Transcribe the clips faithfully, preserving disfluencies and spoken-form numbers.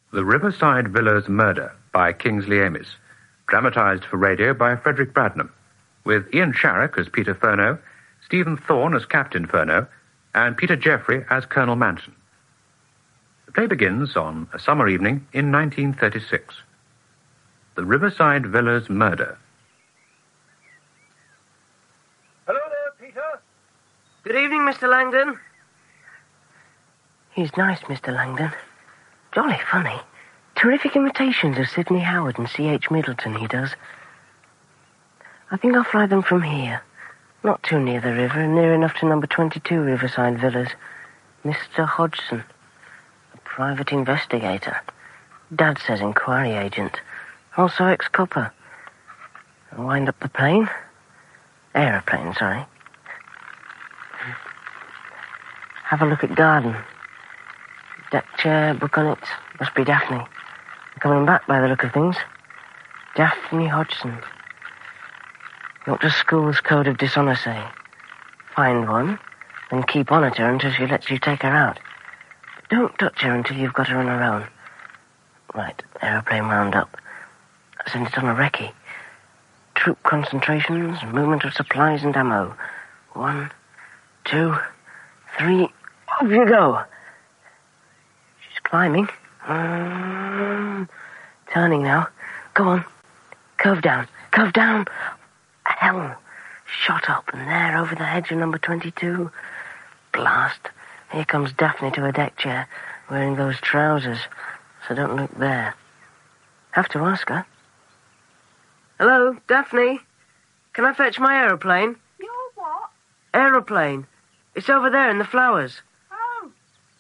The Riverside Villas Murder by Kingsley Amis, dramatised for radio by Frederick Bradnam, with Ian Sharrock as Peter Furneaux, Stephen Thorne as Captain Furneaux, and Peter Jeffrey as Colonel Manson. The play begins on a summer evening in nineteen thirty-six. The Riverside Villas Murder. Hello there, Peter. Good evening, Mister Langdon. He's nice, Mister Langdon. Jolly funny. Terrific imitations of Sidney Howard and C H Middleton, he does. I think I'll fly them from here. Not too near the river, and near enough to number twenty-two Riverside Villas. Mister Hodgson. A private investigator. Dad says inquiry agent. Also ex-copper. I'll wind up the plane. Aeroplane, sorry. Have a look at garden. Deck chair, book on it. Must be Daphne. Coming back by the look of things. Daphne Hodgson. What does school's code of dishonour say? Find one, then keep on at her until she lets you take her out. But don't touch her until you've got her on her own. Right, aeroplane wound up. Send it on a recce. Troop concentrations, movement of supplies and ammo. One, two, three. Off you go. She's climbing. Um, turning now. Go on. Curve down. Curve down. Hell. Shot up and there over the hedge of number twenty-two. Blast. Here comes Daphne to her deck chair, wearing those trousers. So don't look there. Have to ask her. Hello, Daphne. Can I fetch my aeroplane? Your what? Aeroplane. It's over there in the flowers. Oh.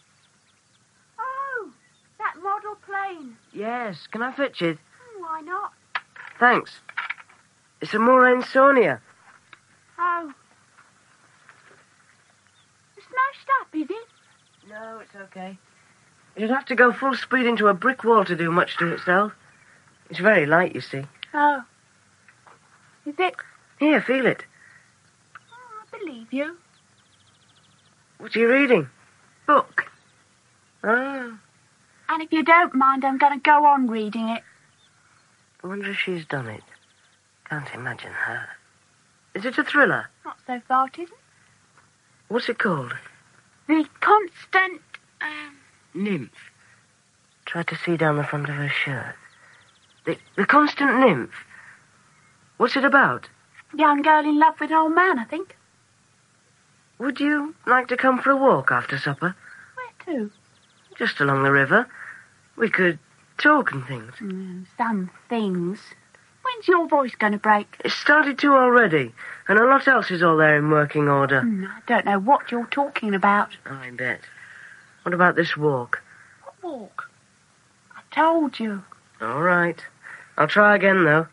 Oh, that model plane. Yes, can I fetch it? Why not? Thanks. It's a Morane Sonia. Oh. Smashed up, is it? No, it's okay. It'd have to go full speed into a brick wall to do much to itself. It's very light, you see. Oh. Is it? Here, feel it. Oh, I believe you. What are you reading? Book. Ah. And if you don't mind, I'm going to go on reading it. I wonder if she's done it. Can't imagine her. Is it a thriller? Not so far, it isn't. What's it called? The Constant, um... Nymph. Try to see down the front of her shirt. The, the Constant Nymph. What's it about? Young girl in love with old man, I think. Would you like to come for a walk after supper? Where to? Just along the river. We could talk and things. Mm, some things. When's your voice going to break? It's started to already, and a lot else is all there in working order. Mm, I don't know what you're talking about. I bet. What about this walk? What walk? I told you. All right. I'll try again, though.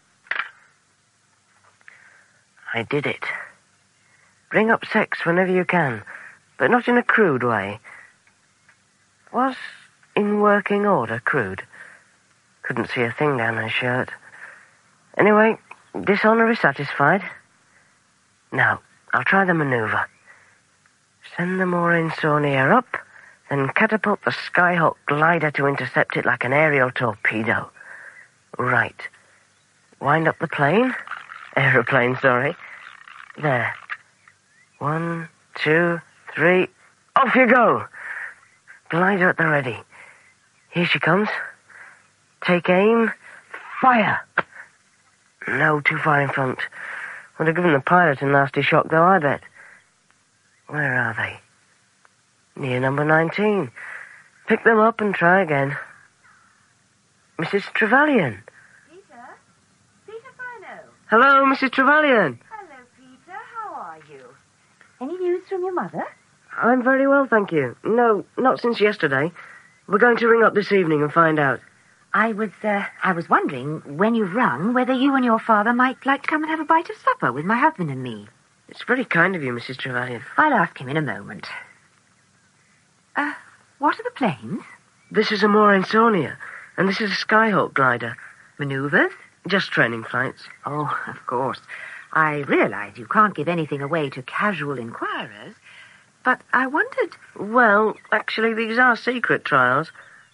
I did it. Bring up sex whenever you can, but not in a crude way. Was in working order crude? Couldn't see a thing down her shirt. Anyway, dishonour is satisfied. Now, I'll try the manoeuvre. Send the Morane Sonia up, then catapult the Skyhawk glider to intercept it like an aerial torpedo. Right. Wind up the plane. Aeroplane, sorry. There. One, two, three. Off you go! Glider at the ready. Here she comes. Take aim. Fire! No, too far in front. Would have given the pilot a nasty shock, though, I bet. Where are they? Near number nineteen. Pick them up and try again. Missus Trevelyan. Peter? Peter Furneaux. Hello, Missus Trevelyan. Hello, Peter. How are you? Any news from your mother? I'm very well, thank you. No, not since yesterday. We're going to ring up this evening and find out. I was, uh, I was wondering, when you rung, whether you and your father might like to come and have a bite of supper with my husband and me. It's very kind of you, Missus Trevelyan. I'll ask him in a moment. Uh, what are the planes? This is a Morane Sonia, and this is a Skyhawk glider. Manoeuvres? Just training flights. Oh, of course. I realize you can't give anything away to casual inquirers, but I wondered... Well, actually, these are secret trials.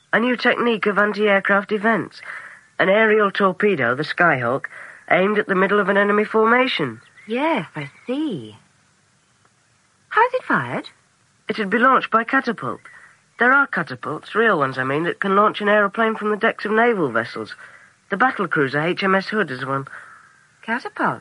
A new technique of anti-aircraft defence. An aerial torpedo, the Skyhawk, aimed at the middle of an enemy formation. Yes, I see. How's it fired? It had been launched by catapult. There are catapults, real ones I mean, that can launch an aeroplane from the decks of naval vessels. The battlecruiser H M S Hood is one. Catapult.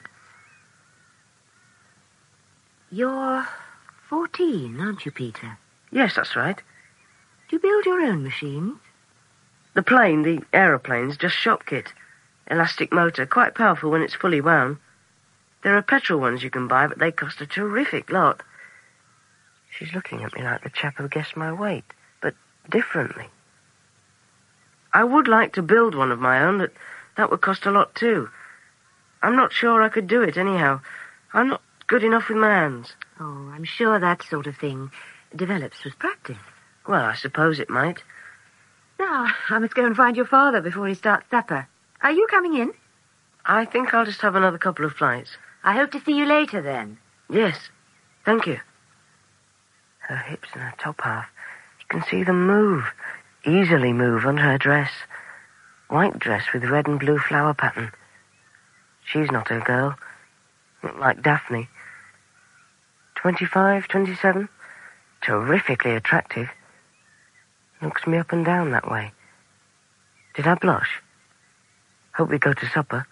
You're fourteen, aren't you, Peter? Yes, that's right. Do you build your own machines? The plane, the aeroplane's just shop kit. Elastic motor, quite powerful when it's fully wound. There are petrol ones you can buy, but they cost a terrific lot. She's looking at me like the chap who guessed my weight, but differently. I would like to build one of my own, but that would cost a lot too. I'm not sure I could do it anyhow. I'm not good enough with my hands. Oh, I'm sure that sort of thing develops with practice. Well, I suppose it might. Now, I must go and find your father before he starts supper. Are you coming in? I think I'll just have another couple of flights. I hope to see you later, then. Yes, thank you. Her hips and her top half, you can see them move, easily move under her dress. White dress with red and blue flower pattern. She's not her girl. Not like Daphne. Twenty-five, twenty-seven. Terrifically attractive. Looks me up and down that way. Did I blush? Hope we go to supper.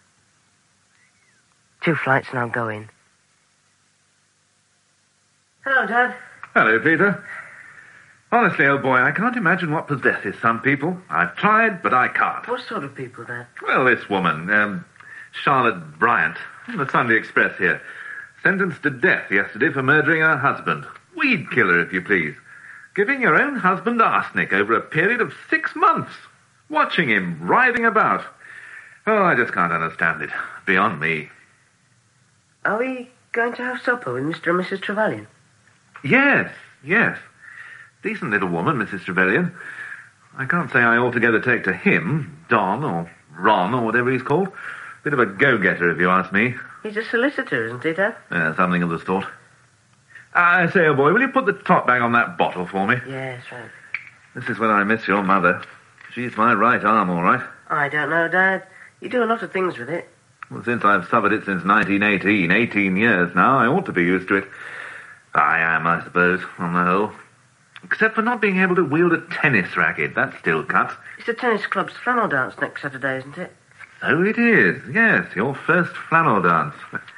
Two flights and I'll go in. Hello, Dad. Hello, Peter. Honestly, old boy, I can't imagine what possesses some people. I've tried, but I can't. What sort of people, Dad? Well, this woman, um, Charlotte Bryant, from the Sunday Express here, sentenced to death yesterday for murdering her husband. Weed killer, if you please. Giving your own husband arsenic over a period of six months. Watching him writhing about. Oh, I just can't understand it. Beyond me. Are we going to have supper with Mister and Missus Trevelyan? Yes, yes. Decent little woman, Missus Trevelyan. I can't say I altogether take to him, Don, or Ron, or whatever he's called. Bit of a go-getter, if you ask me. He's a solicitor, isn't he, Dad? Yeah, something of the sort. I say, old boy, will you put the top back on that bottle for me? Yes, right. This is when I miss your mother. She's my right arm, all right. I don't know, Dad. You do a lot of things with it. Well, since I've suffered it since nineteen eighteen, eighteen years now, I ought to be used to it. I am, I suppose, on the whole. Except for not being able to wield a tennis racket. That still cuts. It's the tennis club's flannel dance next Saturday, isn't it? So it is, yes, your first flannel dance.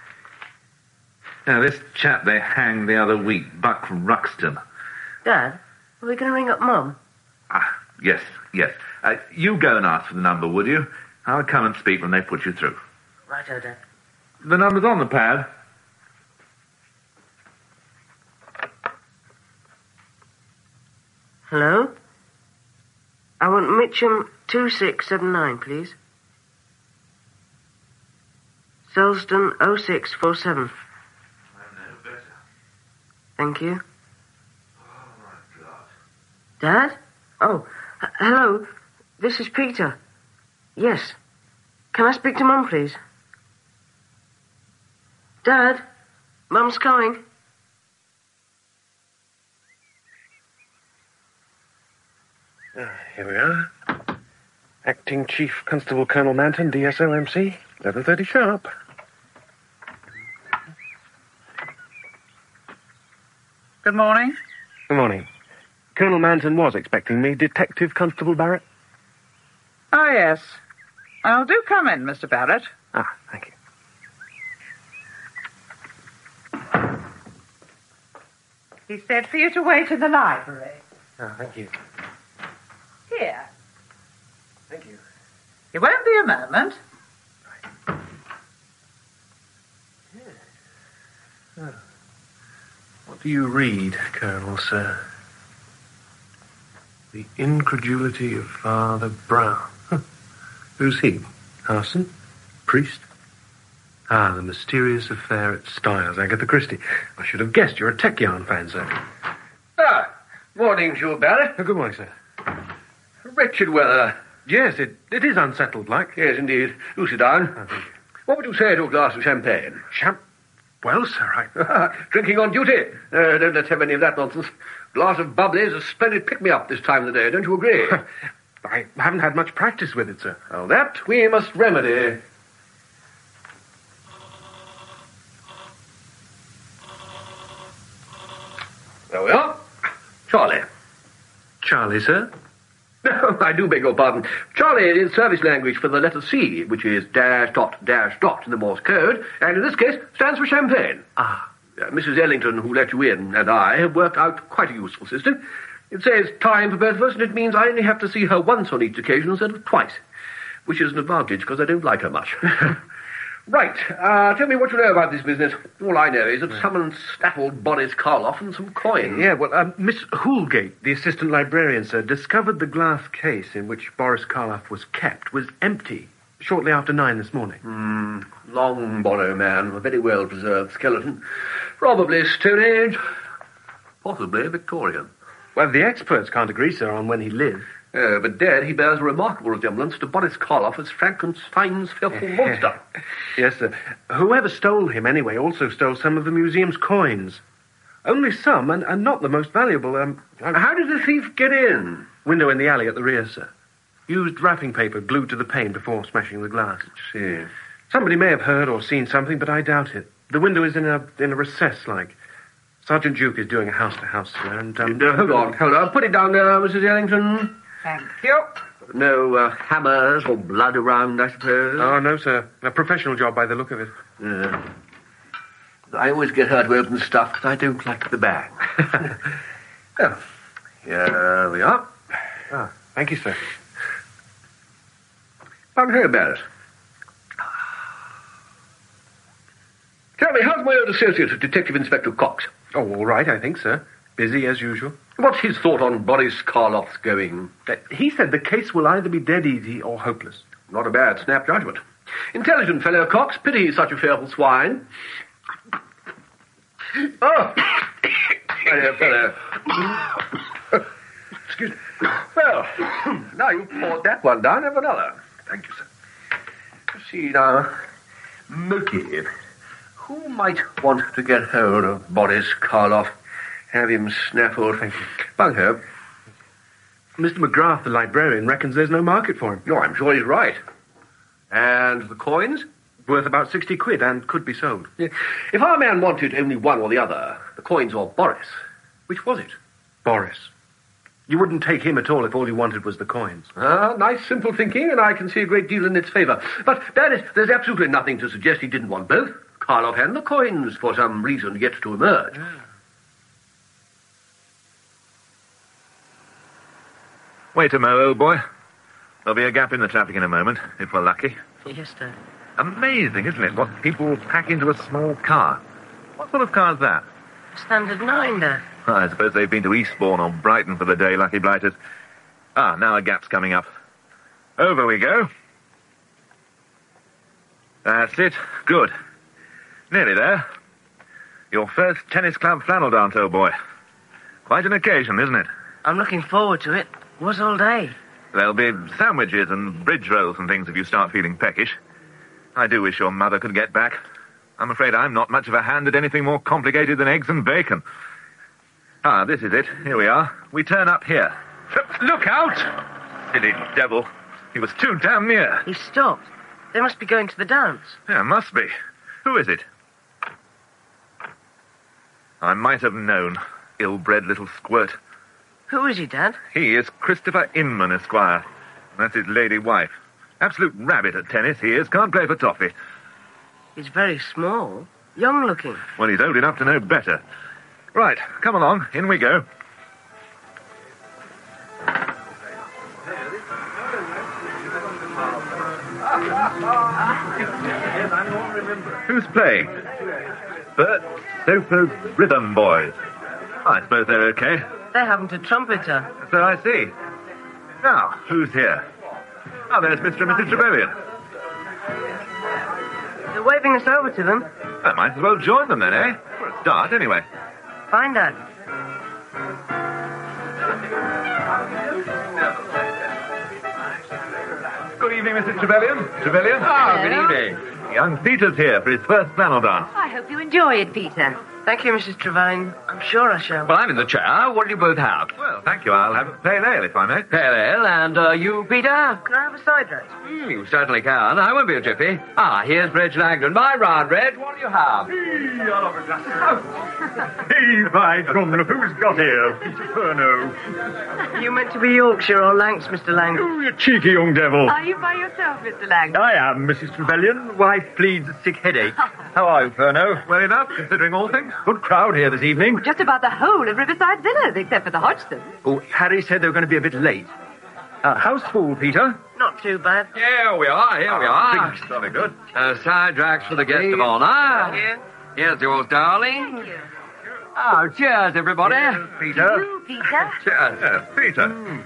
Now, this chap they hanged the other week, Buck Ruxton. Dad, are we going to ring up Mum? Ah, yes, yes. Uh, you go and ask for the number, would you? I'll come and speak when they put you through. Righto, Dad. The number's on the pad. Hello? I want Mitcham two six seven nine, please. Selston oh six four seven. I know better. Thank you. Oh, my God. Dad? Oh, h- hello. This is Peter. Yes. Can I speak to Mum, please? Dad? Mum's coming. Uh, here we are. Acting Chief Constable Colonel Manton, D S O M C, eleven thirty sharp. Good morning. Good morning. Colonel Manton was expecting me. Detective Constable Barrett? Oh, yes. Oh, do come in, Mister Barrett. Ah, thank you. He said for you to wait in the library. Ah, thank you. Here. Thank you. It won't be a moment. Oh. What do you read, Colonel, sir? The incredulity of Father Brown. Huh. Who's he? Arson? Priest? Ah, the mysterious affair at Styles, Agatha Christie. I should have guessed you're a Tech Yarn fan, sir. Ah, morning, Jules Barrett. Oh, good morning, sir. Wretched weather. Yes, it, it is unsettled, like. Yes, indeed. Do sit down. Oh, thank you. What would you say to a glass of champagne? Champ? Well, sir, I... Drinking on duty. Uh, don't let's have any of that nonsense. glass of bubbly is a splendid pick-me-up this time of the day, don't you agree? I haven't had much practice with it, sir. Well, that we must remedy. There we are. Charlie. Charlie, sir? No, I do beg your pardon. Charlie is service language for the letter C, which is dash dot dash dot in the Morse code, and in this case stands for champagne. Ah. Uh, Missus Ellington, who let you in, and I have worked out quite a useful system. It saves time for both of us, and it means I only have to see her once on each occasion instead of twice, which is an advantage because I don't like her much. Right, uh, tell me what you know about this business. All I know is that someone snaffled Boris Karloff and some coins. Yeah, well, um, Miss Houlgate, the assistant librarian, sir, discovered the glass case in which Boris Karloff was kept was empty shortly after nine this morning. Hmm, long Borrow man, a very well-preserved skeleton. Probably Stone Age, possibly Victorian. Well, the experts can't agree, sir, on when he lived. Uh, but dead, he bears a remarkable resemblance to Boris Karloff as Frankenstein's fearful monster. Yes, sir. Whoever stole him, anyway, also stole some of the museum's coins. Only some, and, and not the most valuable. Um, How did the thief get in? Window in the alley at the rear, sir. Used wrapping paper glued to the pane before smashing the glass. See. Somebody may have heard or seen something, but I doubt it. The window is in a in a recess, like. Sergeant Duke is doing a house-to-house, sir, and... Um, uh, hold on, hold on. Put it down there, Missus Ellington. Thank you. No uh, hammers or blood around, I suppose? Oh, no, sir. A professional job by the look of it. Yeah. I always get her to open stuff because I don't like the bag. Oh, here we are. Ah, thank you, sir. Come here, Barrett. Tell me, how's my old associate, Detective Inspector Cox? Oh, all right, I think, sir. Busy as usual. What's his thought on Boris Karloff's going? Uh, he said the case will either be dead easy or hopeless. Not a bad snap judgment. Intelligent fellow, Cox. Pity he's such a fearful swine. Oh! My dear fellow. Excuse me. Well, now you've poured that one down, have another. Thank you, sir. Let's see now. Motive. Who might want to get hold of Boris Karloff? Have him snaffled. Thank you. Bunker. Mister McGrath, the librarian, reckons there's no market for him. No, I'm sure he's right. And the coins? Worth about sixty quid and could be sold. Yeah. If our man wanted only one or the other, the coins or Boris, which was it? Boris. You wouldn't take him at all if all you wanted was the coins. Ah, nice, simple thinking, and I can see a great deal in its favour. But, Barrett, there's absolutely nothing to suggest he didn't want both. Karloff and the coins, for some reason, yet to emerge. Yeah. Wait a mo, old boy. There'll be a gap in the traffic in a moment, if we're lucky. Yes, sir. Amazing, isn't it, what people pack into a small car? What sort of car's that? Standard nine, there. I suppose they've been to Eastbourne or Brighton for the day, lucky blighters. Ah, now a gap's coming up. Over we go. That's it. Good. Nearly there. Your first tennis club flannel dance, old boy. Quite an occasion, isn't it? I'm looking forward to it. Was all day. There'll be sandwiches and bridge rolls and things if you start feeling peckish. I do wish your mother could get back. I'm afraid I'm not much of a hand at anything more complicated than eggs and bacon. Ah, this is it. Here we are. We turn up here. Look out! Silly devil. He was too damn near. He stopped. They must be going to the dance. Yeah, must be. Who is it? I might have known. Ill-bred little squirt. Who is he, Dad? He is Christopher Inman, Esquire. That's his lady wife. Absolute rabbit at tennis, he is. Can't play for toffee. He's very small. Young looking. Well, he's old enough to know better. Right, come along. In we go. Who's playing? Bert Soper's Rhythm Boys. I suppose they're okay. They haven't a trumpeter. So I see. Now, who's here? Oh, there's Mister and Missus Trevelyan. They're waving us over to them. I might as well join them then, eh? For a start, anyway. Fine, Dad. Good evening, Missus Trevelyan. Trevelyan? Ah, good evening. Young Peter's here for his first flannel dance. I hope you enjoy it, Peter. Thank you, Missus Trevelyan. I'm sure I shall. Well, I'm in the chair. What do you both have? Well, thank you. I'll have a pale ale, if I may. Pale ale, and uh, you, Peter? Can I have a side dress? Mm, you certainly can. I won't be a jiffy. Ah, here's Reg Langdon. My round, Reg. What do you have? Hey, I'll have a glass. Hey, by gum, look who's got here. Peter Furneaux. You meant to be Yorkshire or Lancs, Mister Langdon? Oh, you cheeky young devil. Are you by yourself, Mister Langdon? I am, Missus Trevelyan. Wife pleads a sick headache. How are you, Furneaux? Well enough, considering all things. Good crowd here this evening. Just about the whole of Riverside Villas, except for the Hodgsons. Oh, Harry said they were going to be a bit late. Uh, how's school, Peter? Not too bad. Here we are, here we are. Things jolly good. Uh, side tracks for the guest of honour. Here. Here's yours, darling. Thank you. Oh, cheers, everybody. Peter? You, Peter? Cheers. Yes, Peter. Mm.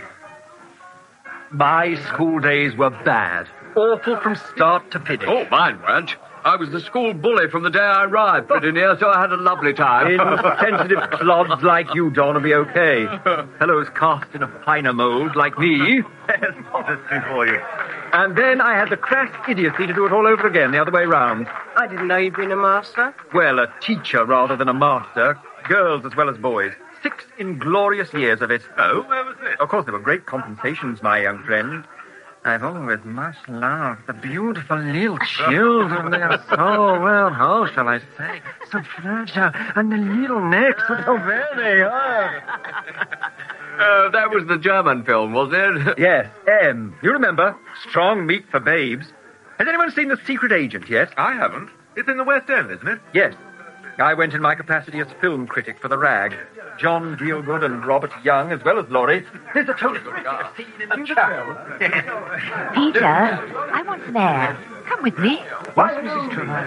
My school days were bad. Awful from start to finish. Oh, mine weren't. I was the school bully from the day I arrived, but in here, so I had a lovely time. Insensitive clods like you, Don, will be okay. Fellows cast in a finer mould, like me. There's modesty for you. And then I had the crass idiocy to do it all over again, the other way round. I didn't know you'd been a master. Well, a teacher rather than a master. Girls as well as boys. Six inglorious years of it. Oh, where was this? Of course, there were great compensations, my young friend. I've always much loved the beautiful little children. They are so, well, how shall I say, so fragile, and the little necks are so very hard. Uh, that was the German film, was it? Yes, M. You remember, strong meat for babes. Has anyone seen The Secret Agent yet? I haven't. It's in the West End, isn't it? Yes. I went in my capacity as film critic for The Rag. John Gielgud and Robert Young, as well as Laurie. There's a totally scene in the chapel. Peter, I want some air. Come with me. What, Missus Trevelyan?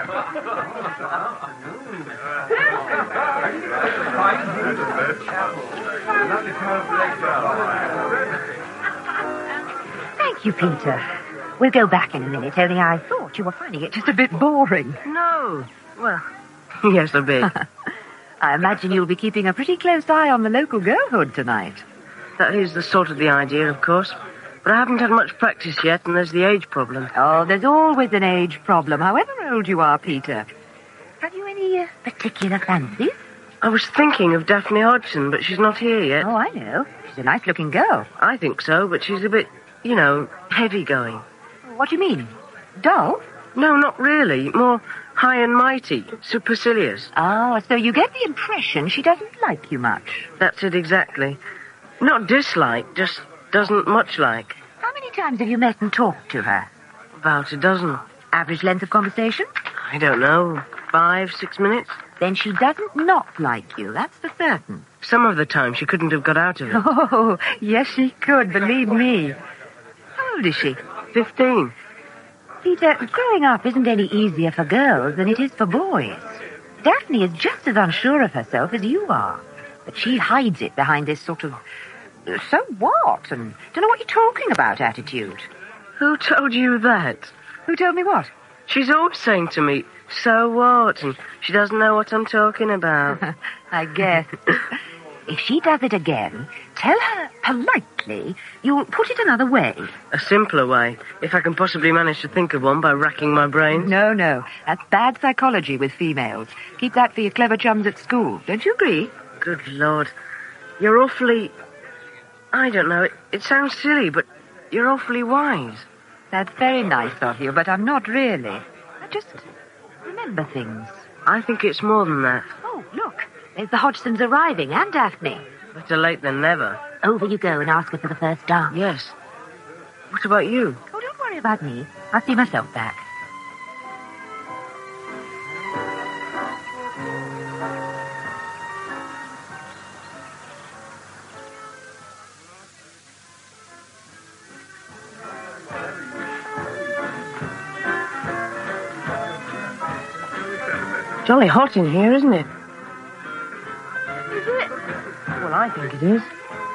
Thank you, Peter. We'll go back in a minute, only I thought you were finding it just a bit boring. No. Well, yes, a bit. I imagine you'll be keeping a pretty close eye on the local girlhood tonight. That is the sort of the idea, of course. But I haven't had much practice yet, and there's the age problem. Oh, there's always an age problem, however old you are, Peter. Have you any uh, particular fancies? I was thinking of Daphne Hodgson, but she's not here yet. Oh, I know. She's a nice-looking girl. I think so, but she's a bit, you know, heavy-going. What do you mean? Dull? No, not really. More high and mighty, supercilious. Oh, so you get the impression she doesn't like you much. That's it exactly. Not dislike, just doesn't much like. How many times have you met and talked to her? About a dozen. Average length of conversation? I don't know, five, six minutes? Then she doesn't not like you, that's for certain. Some of the time she couldn't have got out of it. Oh, yes she could, believe me. How old is she? Fifteen. Peter, growing up isn't any easier for girls than it is for boys. Daphne is just as unsure of herself as you are. But she hides it behind this sort of, uh, so what, and don't know what you're talking about attitude. Who told you that? Who told me what? She's always saying to me, so what? And she doesn't know what I'm talking about. I guess. If she does it again, tell her politely you'll put it another way. A simpler way, if I can possibly manage to think of one by racking my brains. No, no. That's bad psychology with females. Keep that for your clever chums at school. Don't you agree? Good Lord. You're awfully... I don't know, it, it sounds silly, but you're awfully wise. That's very nice of you, but I'm not really. I just remember things. I think it's more than that. Oh, look. There's the Hodgsons arriving, and Daphne. Better late than never. Over you go and ask her for the first dance. Yes. What about you? Oh, don't worry about me. I'll see myself back. Jolly hot in here, isn't it? Is it? Well, I think it is.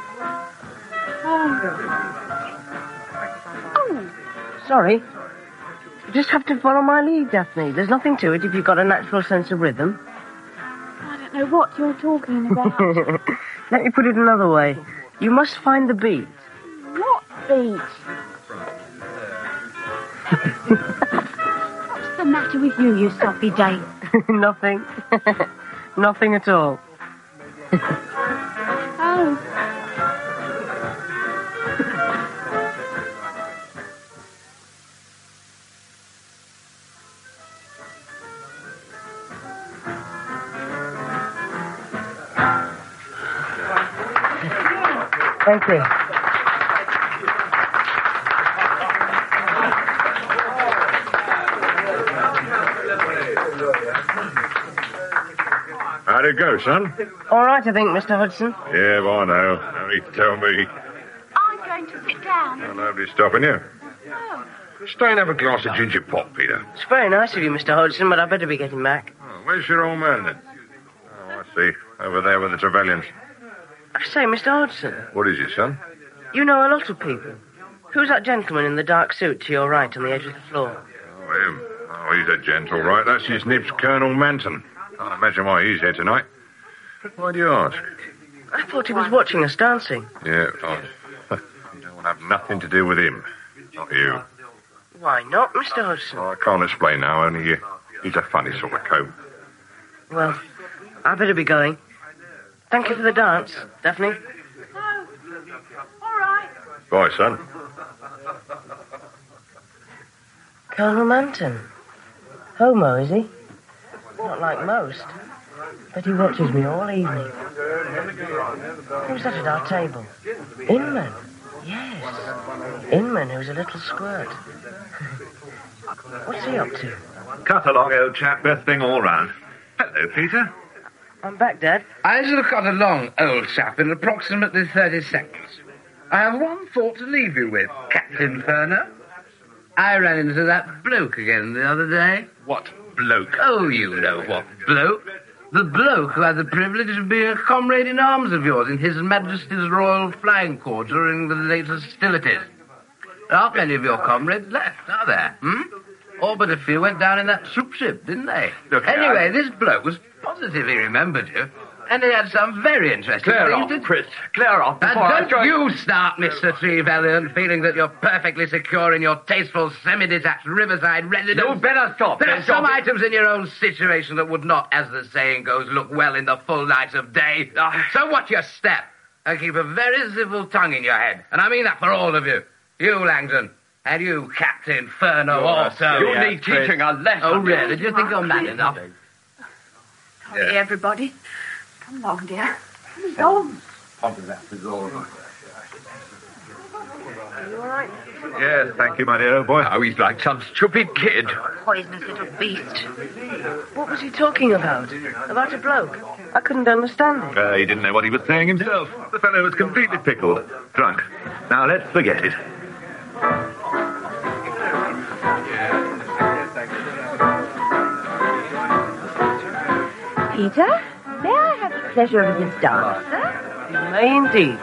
Oh. Oh. Sorry. You just have to follow my lead, Daphne. There's nothing to it if you've got a natural sense of rhythm. I don't know what you're talking about. Let me put it another way. You must find the beat. What beat? What's the matter with you, you soppy date? Nothing. Nothing at all. Oh. Thank you. How'd it go, son? All right, I think, Mister Hudson. Yeah, well, I know. Now you tell me. I'm going to sit down. Well, nobody's stopping you. Oh. Stay and have a glass of ginger pop, Peter. It's very nice of you, Mister Hudson, but I better be getting back. Oh, where's your old man, then? Oh, I see. Over there with the Trevelyan's. I say, Mister Hudson, What is it, son? you know a lot of people. Who's that gentleman in the dark suit to your right on the edge of the floor? Oh, him. Oh, he's a gent, all right. That's his nibs, Colonel Manton. Can't imagine why he's here tonight. Why do you ask? I thought he was watching us dancing. Yeah, oh, you don't want to have nothing to do with him. Not you. Why not, Mister Hudson? Oh, I can't explain now, only uh, he's a funny sort of coat. Well, I better be going. Thank you for the dance, Daphne. No. All right. Bye, son. Colonel Manton. Homo, is he? Not like most. But he watches me all evening. Who's that at our table? Inman. Yes. Inman, who's a little squirt. What's he up to? Cut along, old chap. Best thing all round. Hello, Peter. I'm back, Dad. I shall have got along, old chap, in approximately thirty seconds. I have one thought to leave you with, Captain Furner. I ran into that bloke again the other day. What bloke? Oh, you know what bloke. The bloke who had the privilege of being a comrade in arms of yours in His Majesty's Royal Flying Corps during the late hostilities. There aren't many of your comrades left, are there? Hmm? All but a few went down in that troop ship, didn't they? Look, anyway, I... this bloke was positive he remembered you, and he had some very interesting Clear things off, to... Chris. Clear off And before I don't join... you start, Mister Trevelyan, feeling that you're perfectly secure in your tasteful, semi-detached riverside residence. You better stop. There are Then, some Johnny. items in your own situation that would not, as the saying goes, look well in the full light of day. Ah. So watch your step, and keep a very civil tongue in your head. And I mean that for all of you. You, Langdon, and you, Captain Furno, also. You need teaching a lesson. Oh, really? Do you think you're man enough? Hurry, everybody. Come along, dear. Come on. Are you all right? Yes, thank you, my dear old boy. Oh, he's like some stupid kid. Poisonous little beast. What was he talking about? About a bloke? I couldn't understand it. Uh, he didn't know what he was saying himself. The fellow was completely pickled. Drunk. Now, let's forget it. Peter, may I have the pleasure of this dance, sir? You may indeed.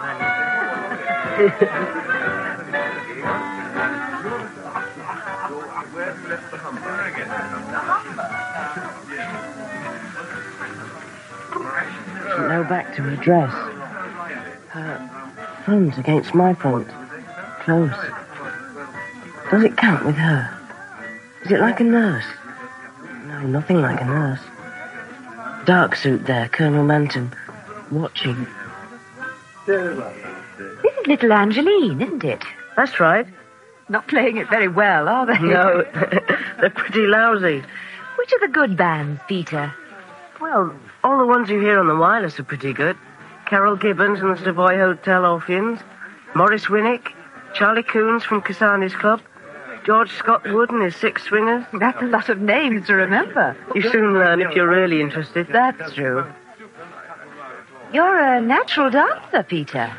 Doesn't know back to her dress. Her front against my front. Close. Does it count with her? Is it like a nurse? No, nothing like a nurse. Dark suit there, Colonel Manton, watching. This is little Angeline, isn't it? That's right. Not playing it very well, are they? No, they're pretty lousy. Which are the good bands, Peter? Well, all the ones you hear on the wireless are pretty good. Carol Gibbons and the Savoy Hotel Orpheans, Morris Winnick, Charlie Coons from Cassani's Club, George Scott Wood and his Six Swingers. That's a lot of names to remember. You soon learn if you're really interested. That's true. You're a natural dancer, Peter.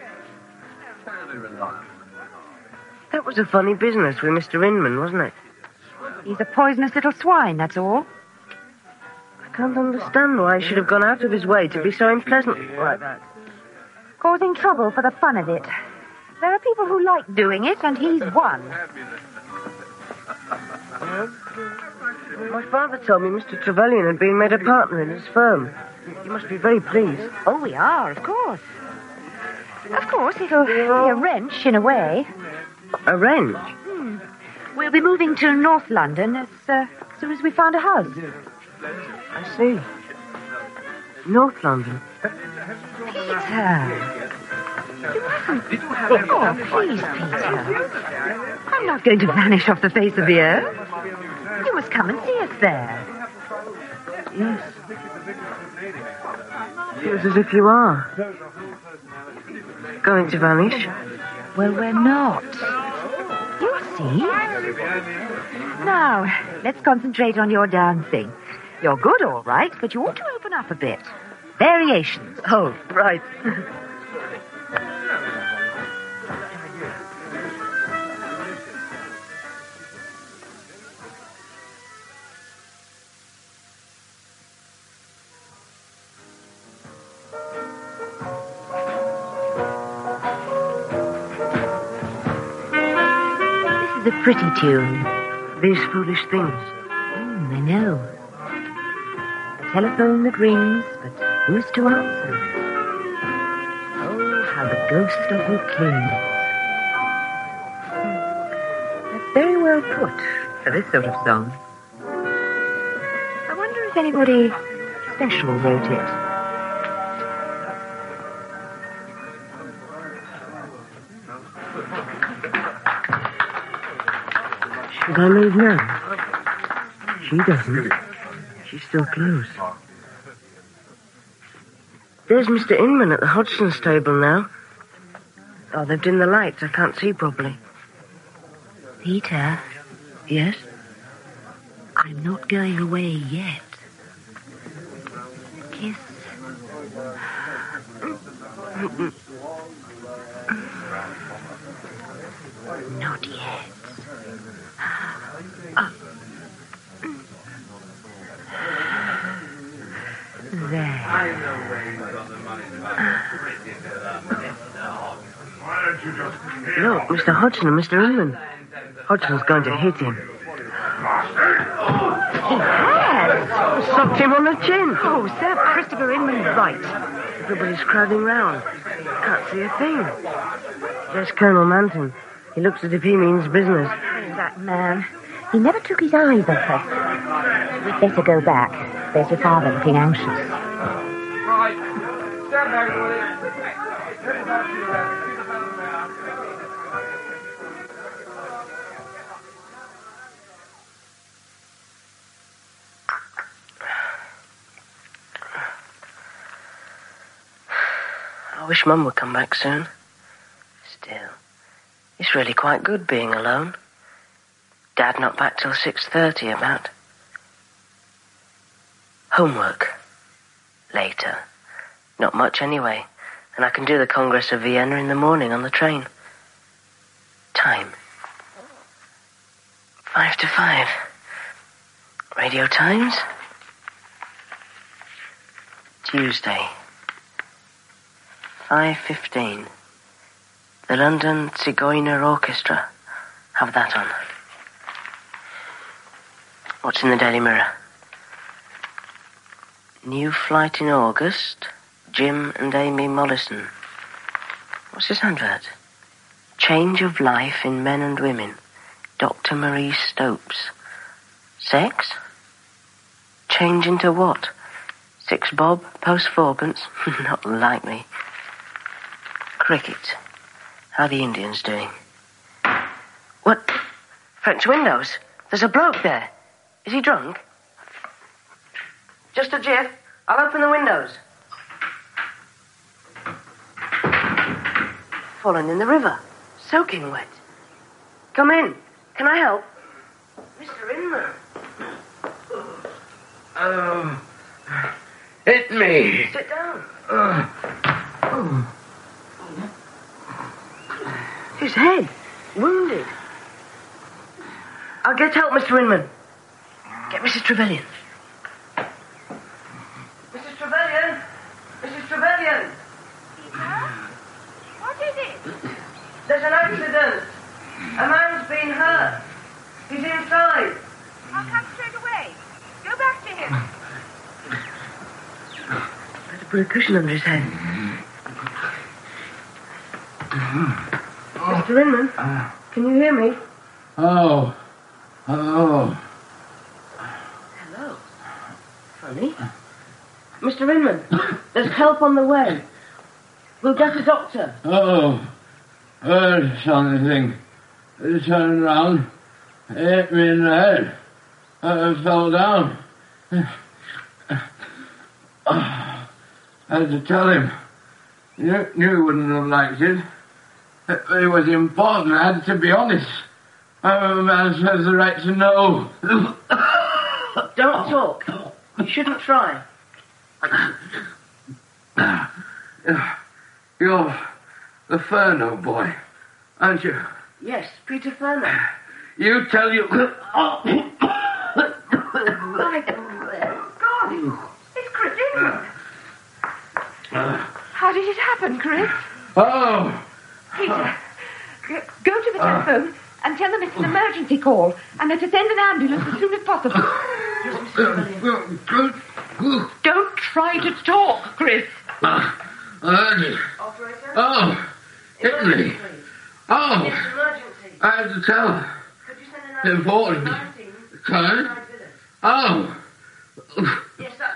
That was a funny business with Mister Inman, wasn't it? He's a poisonous little swine, that's all. I can't understand why he should have gone out of his way to be so unpleasant like that. Causing trouble for the fun of it. There are people who like doing it, and he's one. Well, my father told me Mister Trevelyan had been made a partner in his firm. You must be very pleased. Oh, we are, of course. Of course, it'll be a wrench, in a way. A wrench? Hmm. We'll be moving to North London as uh, soon as we found a house. I see. North London. Peter! You mustn't... Oh, please, Peter. I'm not going to vanish off the face of the earth. You must come and see us there. Yes. Feels as if you are. Going to vanish? Well, we're not. You'll see. Now, let's concentrate on your dancing. You're good, all right, but you ought to open up a bit. Variations. Oh, right. This is a pretty tune. These foolish things. Mm, I know. A telephone that rings, but who's to answer? Oh, how the ghost of you clings. That's very well put for this sort of song. I wonder if anybody special wrote it. Should I leave now? She doesn't. She's still close. There's Mister Inman at the Hodgson's table now. Oh, they've dimmed the lights. I can't see properly. Peter? Yes? I'm not going away yet. Kiss. Not yet. There. Look, Mister Hodgson and Mister Inman. Hodgson's going to hit him. He has. Socked him on the chin. Oh, Sir Christopher Inman's right. Everybody's crowding round. Can't see a thing. There's Colonel Manton. He looks as if he means business. Oh, that man. He never took his eyes off us. We'd better go back. There's your father looking anxious. Right. Stand back, everybody. I wish Mum would come back soon. Still, it's really quite good being alone. Dad not back till six thirty about. Homework. Later. Not much anyway. And I can do the Congress of Vienna in the morning on the train. Time. Five to five. Radio Times. Tuesday. Five fifteen. The London Zigeuner Orchestra. Have that on. What's in the Daily Mirror? New flight in August. Jim and Amy Mollison. What's this advert? Change of life in men and women. Doctor Marie Stopes. Sex? Change into what? Six bob, post fourpence? Not likely. Cricket. How are the Indians doing? What? French windows? There's a bloke there. Is he drunk? Just a jiff. I'll open the windows. Fallen in the river. Soaking wet. Come in. Can I help? Mister Inman. Oh. Hit me. Sit down. Uh. Oh. His head. Wounded. I'll get help, Mister Inman. Get Missus Trevelyan. Missus Trevelyan! Missus Trevelyan! What is it? There's an accident. A man's been hurt. He's inside. I'll come straight away. Go back to him. Better put a cushion under his head. Mister Inman, can you hear me? Oh. Oh. Hello. Funny. Mister Inman, there's help on the way. We'll get a doctor. Oh, heard something. It turned round, hit me in the head. I fell down. I had to tell him. You knew he wouldn't have liked it. It was important. I had to be honest. A man has the right to know. Don't talk. You shouldn't try. You're the Furno boy, aren't you? Yes, Peter Furno. You tell you... Oh, my God. It's Chris Inman. How did it happen, Chris? Oh! Peter, g- go to the telephone and tell them it's an emergency call and they're to send an ambulance as soon as possible. Don't try to talk, Chris. Uh, uh, oh, hit me. Oh, I have to tell. Important. Time. Oh. Yes, that's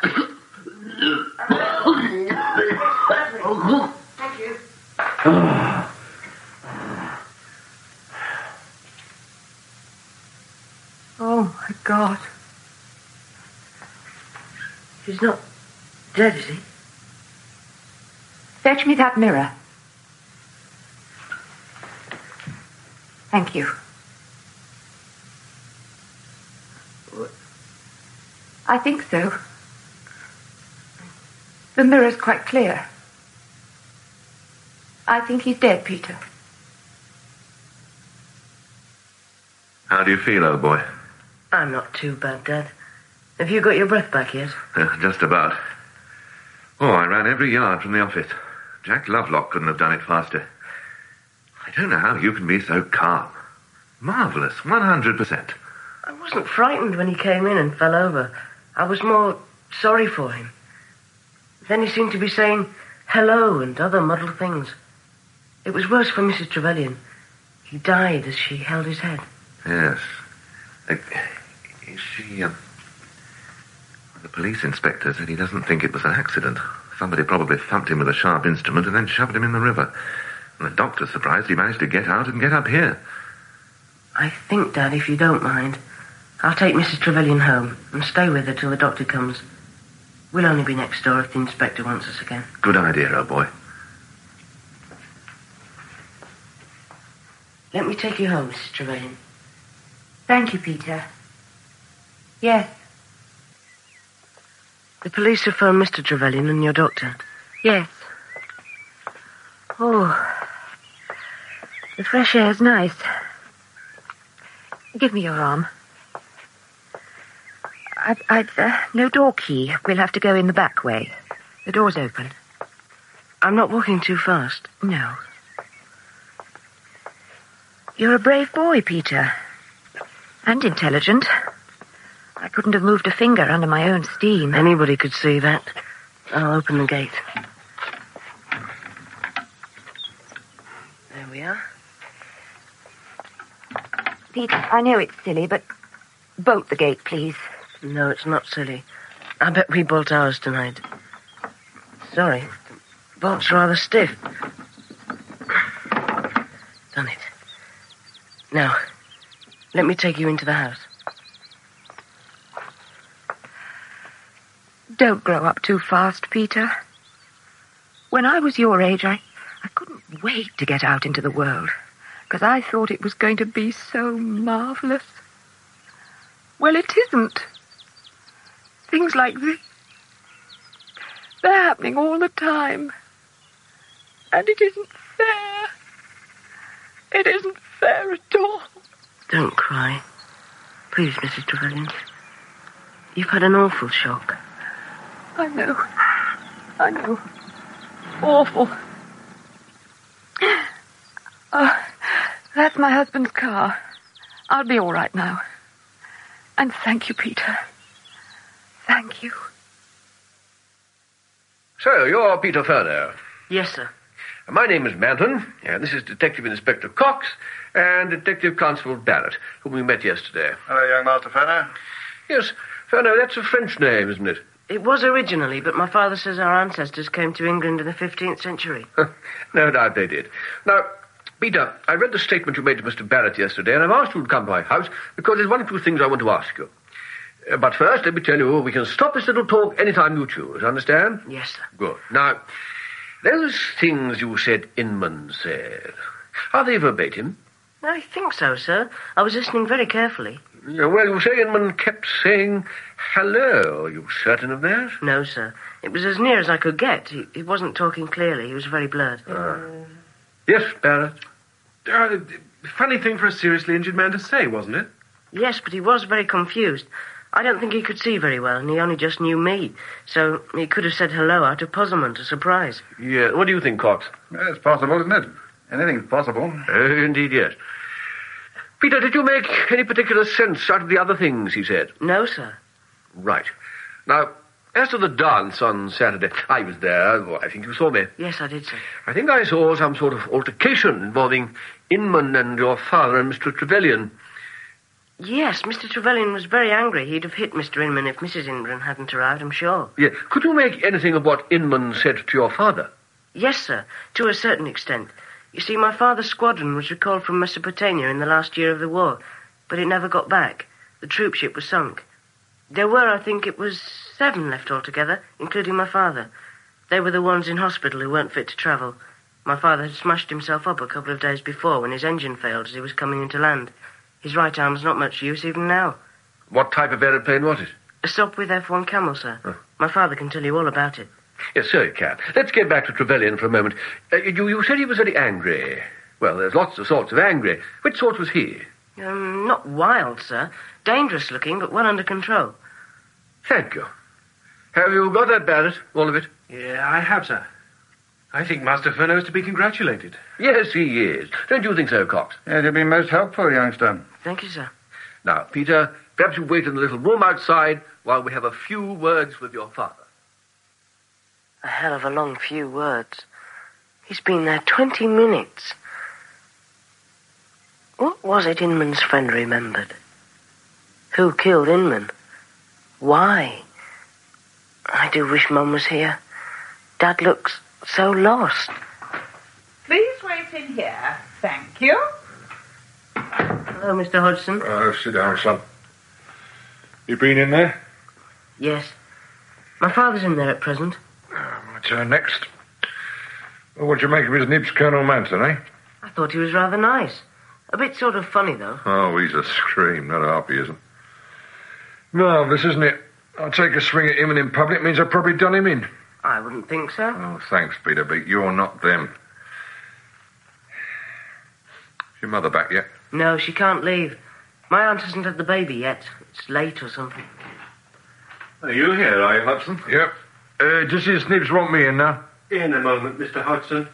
Thank you. Oh, my God. He's not dead, is he? Fetch me that mirror. Thank you. I think so. The mirror's quite clear. I think he's dead, Peter. How do you feel, old boy? I'm not too bad, Dad. Have you got your breath back yet? Uh, just about. Oh, I ran every yard from the office. Jack Lovelock couldn't have done it faster. I don't know how you can be so calm. Marvellous, one hundred percent. I wasn't frightened when he came in and fell over. I was more sorry for him. Then he seemed to be saying hello and other muddled things. It was worse for Missus Trevelyan. He died as she held his head. Yes. Uh, is she, um... The police inspector said he doesn't think it was an accident. Somebody probably thumped him with a sharp instrument and then shoved him in the river. And the doctor's surprised he managed to get out and get up here. I think, Dad, if you don't mind, I'll take Missus Trevelyan home and stay with her till the doctor comes. We'll only be next door if the inspector wants us again. Good idea, old boy. Let me take you home, Missus Trevelyan. Thank you, Peter. Yes. The police have phoned Mister Trevelyan and your doctor. Yes. Oh, the fresh air's nice. Give me your arm. I've, I've uh, no door key. We'll have to go in the back way. The door's open. I'm not walking too fast. No. You're a brave boy, Peter. And intelligent. I couldn't have moved a finger under my own steam. Anybody could see that. I'll open the gate. There we are. Peter, I know it's silly, but bolt the gate, please. No, it's not silly. I bet we bolt ours tonight. Sorry, the bolt's rather stiff. Done it. Now, let me take you into the house. Don't grow up too fast, Peter. When I was your age, I, I couldn't wait to get out into the world, because I thought it was going to be so marvellous. Well, it isn't. Things like this, they're happening all the time. And it isn't fair. It isn't fair at all. Don't cry. Please, Missus Trevelyan. You've had an awful shock. I know. I know. Awful. Oh, that's my husband's car. I'll be all right now. And thank you, Peter. Thank you. So, you're Peter Furno. Yes, sir. My name is Manton, and this is Detective Inspector Cox and Detective Constable Barrett, whom we met yesterday. Hello, young Master Furno. Yes, Furno, that's a French name, isn't it? It was originally, but my father says our ancestors came to England in the fifteenth century. No doubt they did. Now, Peter, I read the statement you made to Mister Barrett yesterday, and I've asked you to come to my house because there's one or two things I want to ask you. Uh, but first, let me tell you, we can stop this little talk any time you choose, understand? Yes, sir. Good. Now, those things you said Inman said, are they verbatim? I think so, sir. I was listening very carefully. Yeah, well, you say Inman kept saying hello. Are you certain of that? No, sir. It was as near as I could get. He, he wasn't talking clearly. He was very blurred. Ah. Yes, Barrett? Uh, funny thing for a seriously injured man to say, wasn't it? Yes, but he was very confused. I don't think he could see very well, and he only just knew me. So he could have said hello out of puzzlement or surprise. Yeah, what do you think, Cox? It's possible, isn't it? Anything's possible. Uh, indeed, yes. Peter, did you make any particular sense out of the other things he said? No, sir. Right. Now, as to the dance on Saturday, I was there. Well, I think you saw me. Yes, I did, sir. I think I saw some sort of altercation involving Inman and your father and Mister Trevelyan. Yes, Mister Trevelyan was very angry. He'd have hit Mister Inman if Missus Inman hadn't arrived, I'm sure. Yeah. Could you make anything of what Inman said to your father? Yes, sir, to a certain extent. You see, my father's squadron was recalled from Mesopotamia in the last year of the war, but it never got back. The troop ship was sunk. There were, I think it was, seven left altogether, including my father. They were the ones in hospital who weren't fit to travel. My father had smashed himself up a couple of days before when his engine failed as he was coming into land. His right arm's not much use even now. What type of aeroplane was it? A Sopwith F one Camel, sir. Oh. My father can tell you all about it. Yes, sir, you can. Let's get back to Trevelyan for a moment. Uh, you, you said he was very angry. Well, there's lots of sorts of angry. Which sort was he? Um, not wild, sir. Dangerous looking, but well under control. Thank you. Have you got that, Barrett? All of it? Yeah, I have, sir. I think Master Furneaux is to be congratulated. Yes, he is. Don't you think so, Cox? Yes, you've been most helpful, youngster. Thank you, sir. Now, Peter, perhaps you wait in the little room outside while we have a few words with your father. A hell of a long few words. He's been there twenty minutes. What was it Inman's friend remembered? Who killed Inman? Why? I do wish Mum was here. Dad looks so lost. Please wait in here. Thank you. Hello, Mister Hodgson. Oh, sit down, son. You been in there? Yes. My father's in there at present. Oh, my turn next. Well, what'd you make of his nibs, Colonel Manton, eh? I thought he was rather nice. A bit sort of funny, though. Oh, he's a scream. Not a harp, he isn't. Marvellous, isn't it? I'll take a swing at him and in public means I've probably done him in. I wouldn't think so. Oh, thanks, Peter, but you're not them. Is your mother back yet? No, she can't leave. My aunt hasn't had the baby yet. It's late or something. Are you here, are you, Hodgson? Yep. Uh, does his nibs want me in now? In a moment, Mister Hodgson.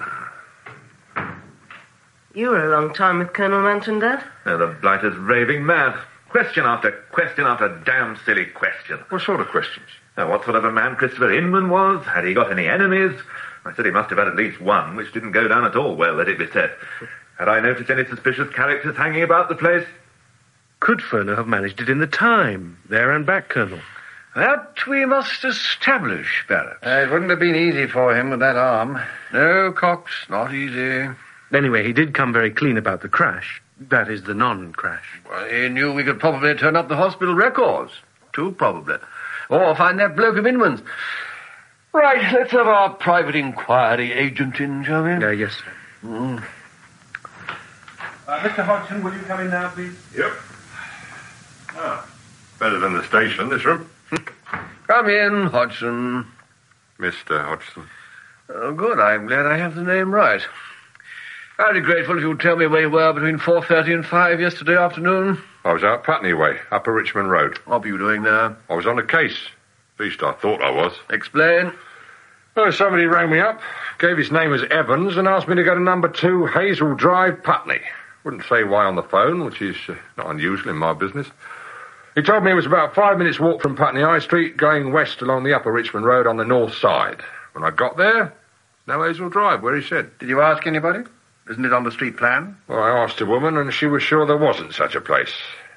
You were a long time with Colonel Manton, Dad? Oh, the blighter's raving mad. Question after question after damn silly question. What sort of questions? Now, what sort of a man Christopher Inman was? Had he got any enemies? I said he must have had at least one, which didn't go down at all well, let it be said. Had I noticed any suspicious characters hanging about the place? Could Furneaux have managed it in the time? There and back, Colonel. That we must establish, Barrett. Uh, it wouldn't have been easy for him with that arm. No, Cox, not easy. Anyway, he did come very clean about the crash. That is, the non-crash. Well, he knew we could probably turn up the hospital records. Too probably. Or find that bloke of Inman's. Right, let's have our private inquiry agent in, shall we? Uh, yes, sir. Mm. Uh, Mister Hodgson, will you come in now, please? Yep. Ah, better than the station, this room. Come in, Hodgson. Mister Hodgson. Oh, good. I'm glad I have the name right. I'd be grateful if you'd tell me where you were between four thirty and five yesterday afternoon. I was out Putney way, Upper Richmond Road. What were you doing there? I was on a case. At least I thought I was. Explain. Well, somebody rang me up, gave his name as Evans, and asked me to go to number two Hazel Drive, Putney. Wouldn't say why on the phone, which is uh, not unusual in my business. He told me it was about five minutes' walk from Putney High Street, going west along the Upper Richmond Road on the north side. When I got there, no Hazel Drive, where he said. Did you ask anybody? Isn't it on the street plan? Well, I asked a woman, and she was sure there wasn't such a place.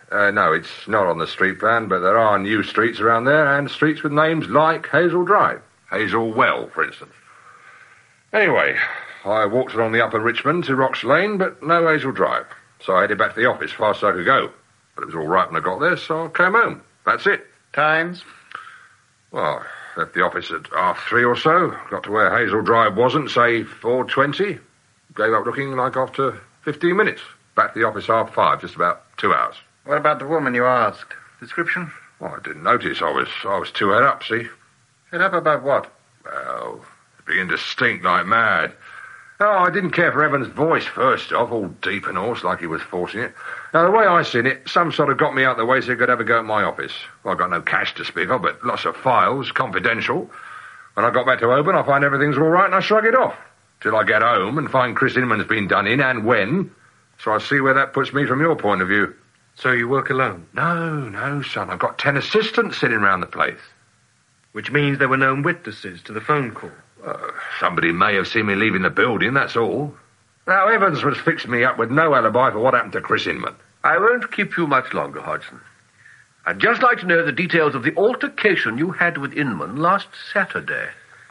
Uh, no, it's not on the street plan, but there are new streets around there, and streets with names like Hazel Drive. Hazel Well, for instance. Anyway, I walked along the Upper Richmond to Rocks Lane, but no Hazel Drive. So I headed back to the office fast as I could go. But it was all right when I got there, so I came home. That's it. Times? Well, left the office at half three or so. Got to where Hazel Drive wasn't, say, four twenty. Gave up looking like after fifteen minutes. Back to the office half five, just about two hours. What about the woman you asked? Description? Well, I didn't notice. I was I was too head up, see? Head up about what? Well, being to stink like mad. Oh, I didn't care for Evan's voice, first off, all deep and hoarse like he was forcing it. Now, the way I seen it, some sort of got me out the way so he could have a go at my office. Well, I got no cash to speak of, but lots of files, confidential. When I got back to open, I find everything's all right and I shrug it off. Till I get home and find Chris Inman's been done in, and when. So I see where that puts me from your point of view. So you work alone? No, no, son. I've got ten assistants sitting around the place. Which means there were no witnesses to the phone call. Uh, somebody may have seen me leaving the building, that's all. Now, Evans was fixing me up with no alibi for what happened to Chris Inman. I won't keep you much longer, Hodgson. I'd just like to know the details of the altercation you had with Inman last Saturday.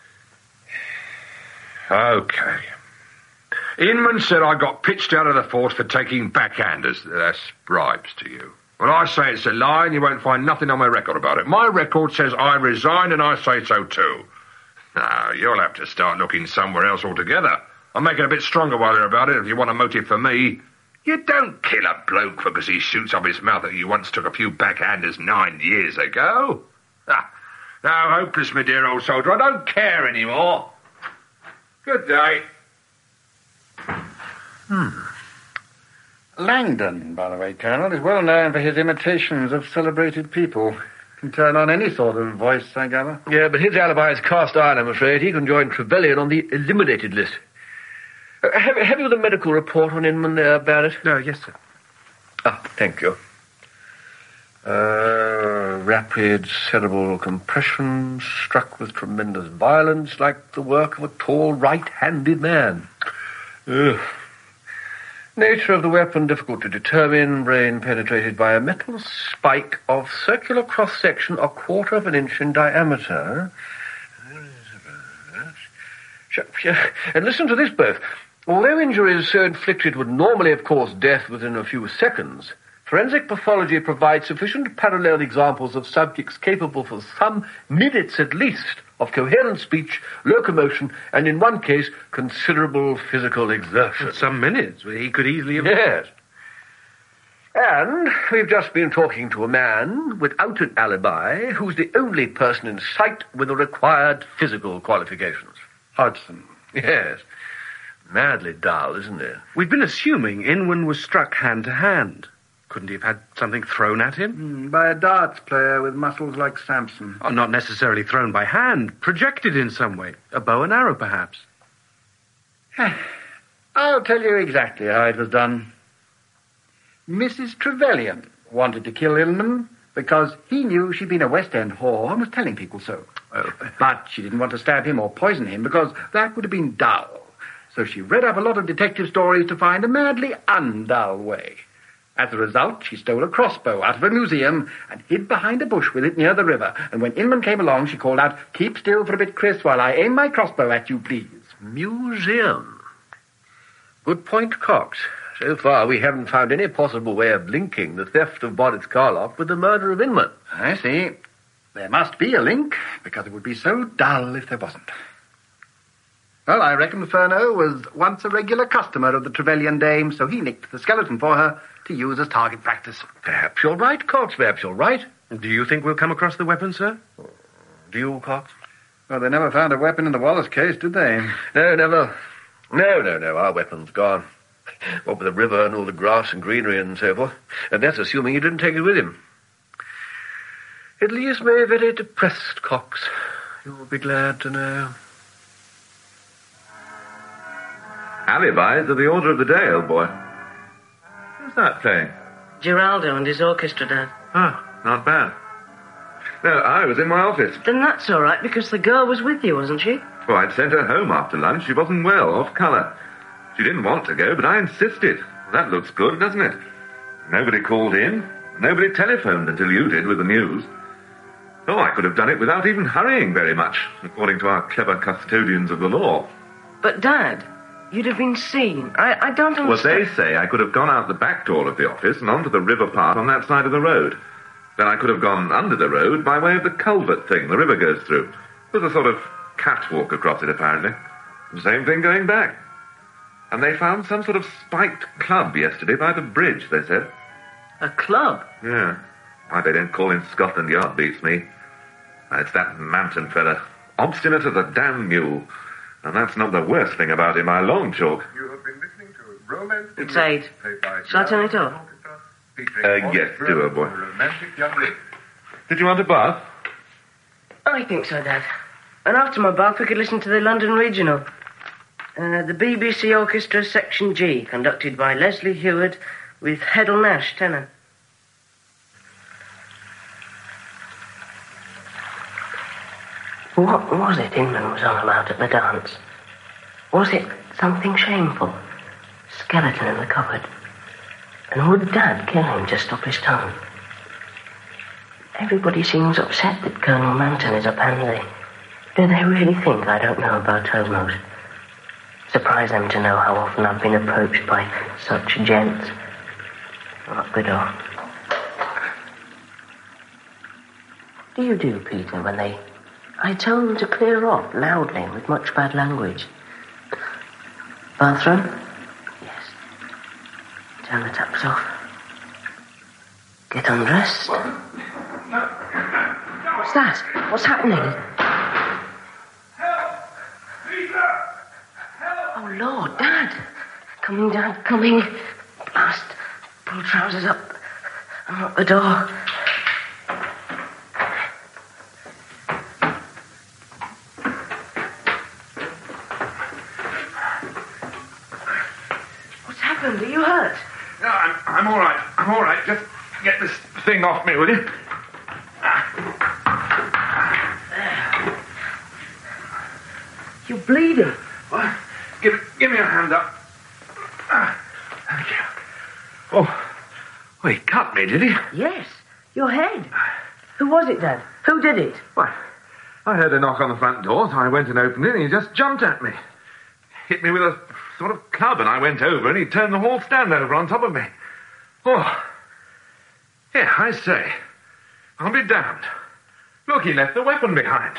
Okay. Inman said I got pitched out of the force for taking backhanders. That's bribes to you. Well, I say it's a lie, and you won't find nothing on my record about it. My record says I resigned, and I say so too. Now, you'll have to start looking somewhere else altogether. I'll make it a bit stronger while you're about it, if you want a motive for me. You don't kill a bloke because he shoots off his mouth that you once took a few backhanders nine years ago. Ah, now, hopeless, my dear old soldier, I don't care anymore. Good day. Hmm. Langdon, by the way, Colonel, is well known for his imitations of celebrated people. Can turn on any sort of voice, I gather. Yeah, but his alibi is cast iron, I'm afraid. He can join Trevelyan on the eliminated list. Uh, have, have you the medical report on Inman there, Barrett? No, yes, sir. Ah, thank you. Uh, rapid cerebral compression, struck with tremendous violence, like the work of a tall, right-handed man. Ugh. Nature of the weapon difficult to determine. Brain penetrated by a metal spike of circular cross-section a quarter of an inch in diameter. And listen to this, both. Although injuries so inflicted would normally have caused death within a few seconds, forensic pathology provides sufficient parallel examples of subjects capable for some minutes at least of coherent speech, locomotion, and in one case, considerable physical exertion. Some minutes? He could easily have... Yes. And we've just been talking to a man without an alibi who's the only person in sight with the required physical qualifications. Hodgson. Yes. Madly dull, isn't it? We've been assuming Inman was struck hand to hand. Couldn't he have had something thrown at him? Mm, by a darts player with muscles like Samson. Oh, not necessarily thrown by hand. Projected in some way. A bow and arrow, perhaps. I'll tell you exactly how it was done. Missus Trevelyan wanted to kill Inman because he knew she'd been a West End whore and was telling people so. Oh. But she didn't want to stab him or poison him because that would have been dull. So she read up a lot of detective stories to find a madly undull way. As a result, she stole a crossbow out of a museum and hid behind a bush with it near the river. And when Inman came along, she called out, "Keep still for a bit, Chris, while I aim my crossbow at you, please." Museum. Good point, Cox. So far, we haven't found any possible way of linking the theft of Boris Karloff with the murder of Inman. I see. There must be a link, because it would be so dull if there wasn't. Well, I reckon Furneaux was once a regular customer of the Trevelyan dame, so he nicked the skeleton for her to use as target practice. Perhaps you're right, Cox. Perhaps you're right. Do you think we'll come across the weapon, sir? Do you, Cox? Well, they never found a weapon in the Wallace case, did they? No, never. No, no, no. Our weapon's gone. What with the river and all the grass and greenery and so forth. And that's assuming he didn't take it with him. It leaves me very depressed, Cox. You'll be glad to know. Alibis are the order of the day, old boy. Who's that playing? Giraldo and his orchestra, Dad. Ah, not bad. No, I was in my office. Then that's all right, because the girl was with you, wasn't she? Well, I'd sent her home after lunch. She wasn't well, off colour. She didn't want to go, but I insisted. That looks good, doesn't it? Nobody called in. Nobody telephoned until you did with the news. Oh, I could have done it without even hurrying very much, according to our clever custodians of the law. But, Dad, you'd have been seen. I, I don't understand. Well, they say I could have gone out the back door of the office and onto the river path on that side of the road. Then I could have gone under the road by way of the culvert thing the river goes through. There's a sort of catwalk across it, apparently. The same thing going back. And they found some sort of spiked club yesterday by the bridge, they said. A club? Yeah. Why they don't call him Scotland Yard beats me. It's that Manton fella. Obstinate as a damn mule. And that's not the worst thing about him, my long chalk. You have been listening to Romance... It's eight. Shall I turn it off? Uh, yes, do it, boy. Did you want a bath? I think so, Dad. And after my bath, we could listen to the London Regional. Uh, the B B C Orchestra Section G, conducted by Leslie Heward, with Heddle Nash, tenor. What was it Inman was on about at the dance? Was it something shameful? Skeleton in the cupboard. And would Dad kill him to stop his tongue? Everybody seems upset that Colonel Manton is a pansy. Do they really think I don't know about Tomos? Surprise them to know how often I've been approached by such gents. Lock the door. What do you do, Peter, when they... I tell them to clear off loudly and with much bad language. Bathroom? Yes. Turn the taps off. Get undressed. What's that? What's happening? Oh, Lord, Dad. Coming, Dad, coming. Blast. Pull trousers up. Unlock the door. Are you hurt? No, I'm, I'm all right. I'm all right. Just get this thing off me, will you? You're bleeding. What? Give, give me a hand up. Thank you. Oh, well, he cut me, did he? Yes, your head. Who was it, Dad? Who did it? Why, I heard a knock on the front door, so I went and opened it, and he just jumped at me. Hit me with a sort of club, and I went over, and he turned the hall stand over on top of me. Oh. Yeah, I say. I'll be damned. Look, he left the weapon behind.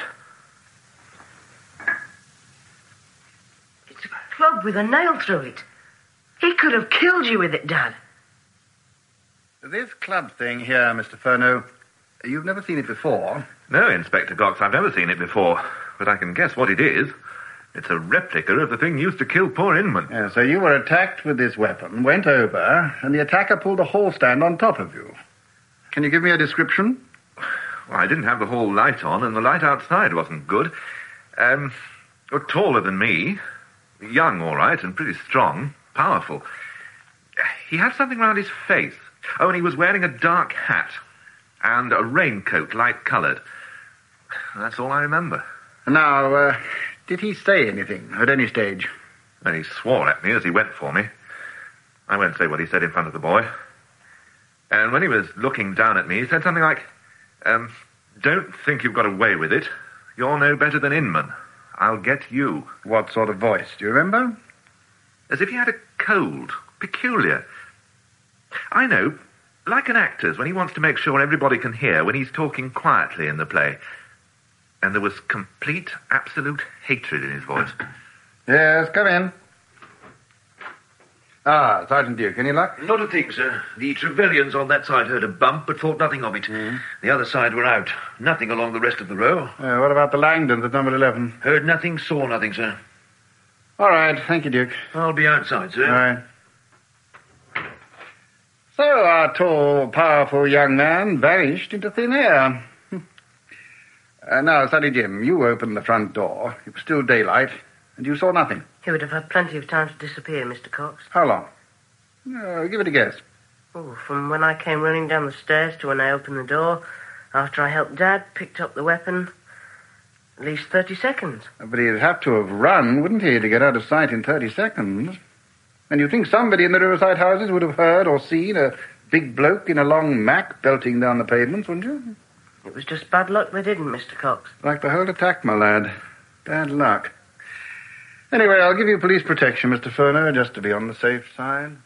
It's a club with a nail through it. He could have killed you with it, Dad. This club thing here, Mister Furneaux, you've never seen it before? No, Inspector Cox, I've never seen it before. But I can guess what it is. It's a replica of the thing used to kill poor Inman. Yeah, so you were attacked with this weapon, went over, and the attacker pulled a hall stand on top of you. Can you give me a description? Well, I didn't have the hall light on, and the light outside wasn't good. Um, you're taller than me. Young, all right, and pretty strong. Powerful. He had something round his face. Oh, and he was wearing a dark hat. And a raincoat, light-coloured. That's all I remember. Now, uh... did he say anything at any stage? Well, he swore at me as he went for me. I won't say what he said in front of the boy. And when he was looking down at me, he said something like, um, don't think you've got away with it. You're no better than Inman. I'll get you. What sort of voice? Do you remember? As if he had a cold. Peculiar. I know. Like an actor's when he wants to make sure everybody can hear when he's talking quietly in the play. And there was complete, absolute hatred in his voice. Yes, come in. Ah, Sergeant Duke, any luck? Not a thing, sir. The Trevelyan's on that side heard a bump, but thought nothing of it. Mm. The other side were out. Nothing along the rest of the row. Uh, what about the Langdons at number eleven? Heard nothing, saw nothing, sir. All right, thank you, Duke. I'll be outside, sir. All right. So our tall, powerful young man vanished into thin air. Uh, now, Sonny Jim, you opened the front door. It was still daylight, and you saw nothing. He would have had plenty of time to disappear, Mister Cox. How long? Uh, give it a guess. Oh, from when I came running down the stairs to when I opened the door, after I helped Dad, picked up the weapon, at least thirty seconds. But he'd have to have run, wouldn't he, to get out of sight in thirty seconds? And you think somebody in the riverside houses would have heard or seen a big bloke in a long mac belting down the pavements, wouldn't you? It was just bad luck they didn't, Mister Cox. Like the whole attack, my lad. Bad luck. Anyway, I'll give you police protection, Mister Furneaux, just to be on the safe side.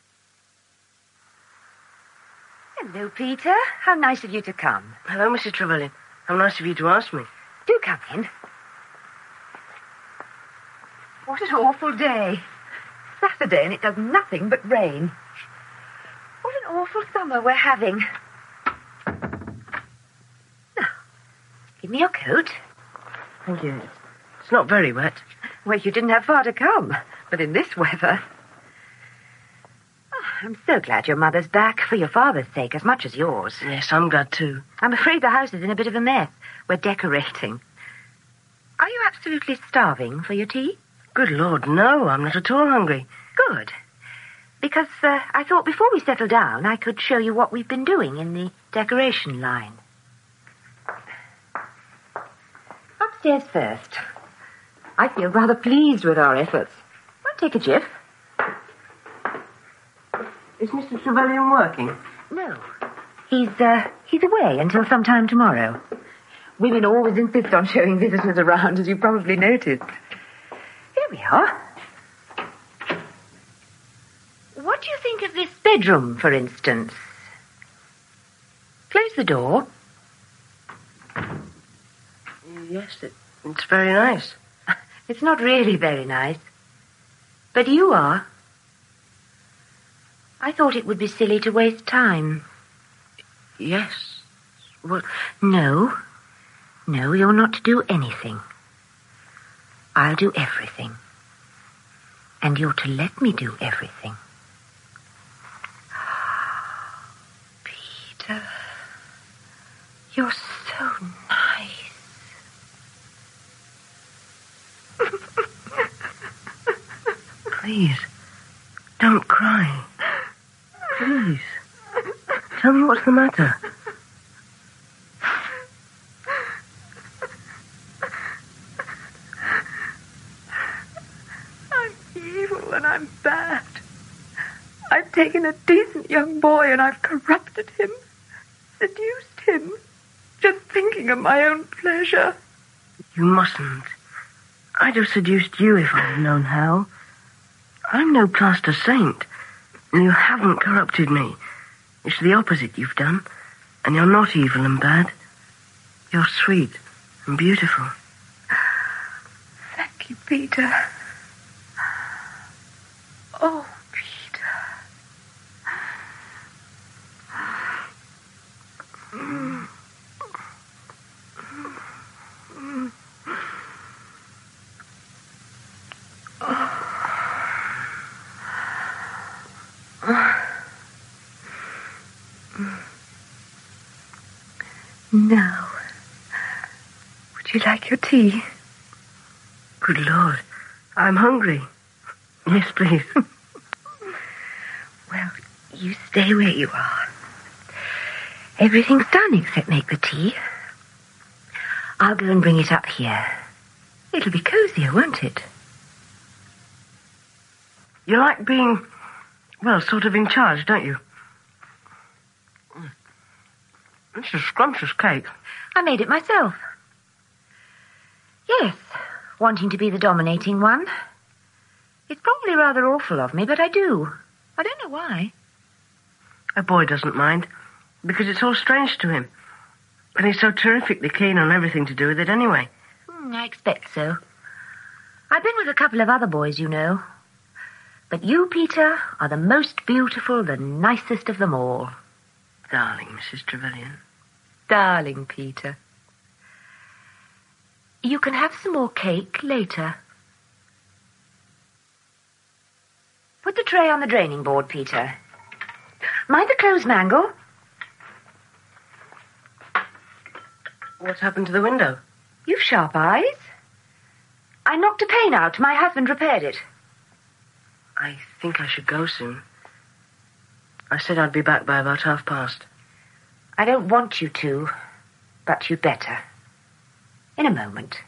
Hello, Peter. How nice of you to come. Hello, Missus Trevelyan. How nice of you to ask me. Do come in. What an awful day. Saturday, and it does nothing but rain. What an awful summer we're having. Now, give me your coat. Thank you. It's not very wet. Well, you didn't have far to come, but in this weather... Oh, I'm so glad your mother's back, for your father's sake, as much as yours. Yes, I'm glad too. I'm afraid the house is in a bit of a mess. We're decorating. Are you absolutely starving for your tea? Good Lord, no, I'm not at all hungry. Good. Because uh, I thought before we settle down, I could show you what we've been doing in the decoration line. Upstairs first. I feel rather pleased with our efforts. Won't take a jiff. Is Mister Trevelyan working? No. He's, uh, he's away until sometime tomorrow. Women always insist on showing visitors around, as you probably noticed. Here we are. What do you think of this bedroom, for instance? Close the door. Yes, it, it's very nice. It's not really very nice. But you are. I thought it would be silly to waste time. Yes. What? No. No, you're not to do anything. I'll do everything. And you're to let me do everything. Peter, you're so nice. Please, don't cry. Please. Tell me what's the matter. I'm evil and I'm bad. I've taken a decent young boy and I've corrupted him, seduced him, just thinking of my own pleasure. You mustn't. I'd have seduced you if I'd known how. I'm no plaster saint, and you haven't corrupted me. It's the opposite you've done, and you're not evil and bad. You're sweet and beautiful. Thank you, Peter. Oh, Peter. Mm. Mm. Oh. Now, would you like your tea? Good Lord, I'm hungry. Yes, please. Well, you stay where you are. Everything's done except make the tea. I'll go and bring it up here. It'll be cozier, won't it? You like being, well, sort of in charge, don't you? It's a scrumptious cake. I made it myself. Yes, wanting to be the dominating one. It's probably rather awful of me, but I do. I don't know why. A boy doesn't mind, because it's all strange to him. And he's so terrifically keen on everything to do with it anyway. Hmm, I expect so. I've been with a couple of other boys, you know. But you, Peter, are the most beautiful, the nicest of them all. Darling Missus Trevelyan. Darling Peter. You can have some more cake later. Put the tray on the draining board, Peter. Mind the clothes mangle. What happened to the window? You've sharp eyes. I knocked a pane out. My husband repaired it. I think I should go soon. I said I'd be back by about half past. I don't want you to, but you'd better. In a moment.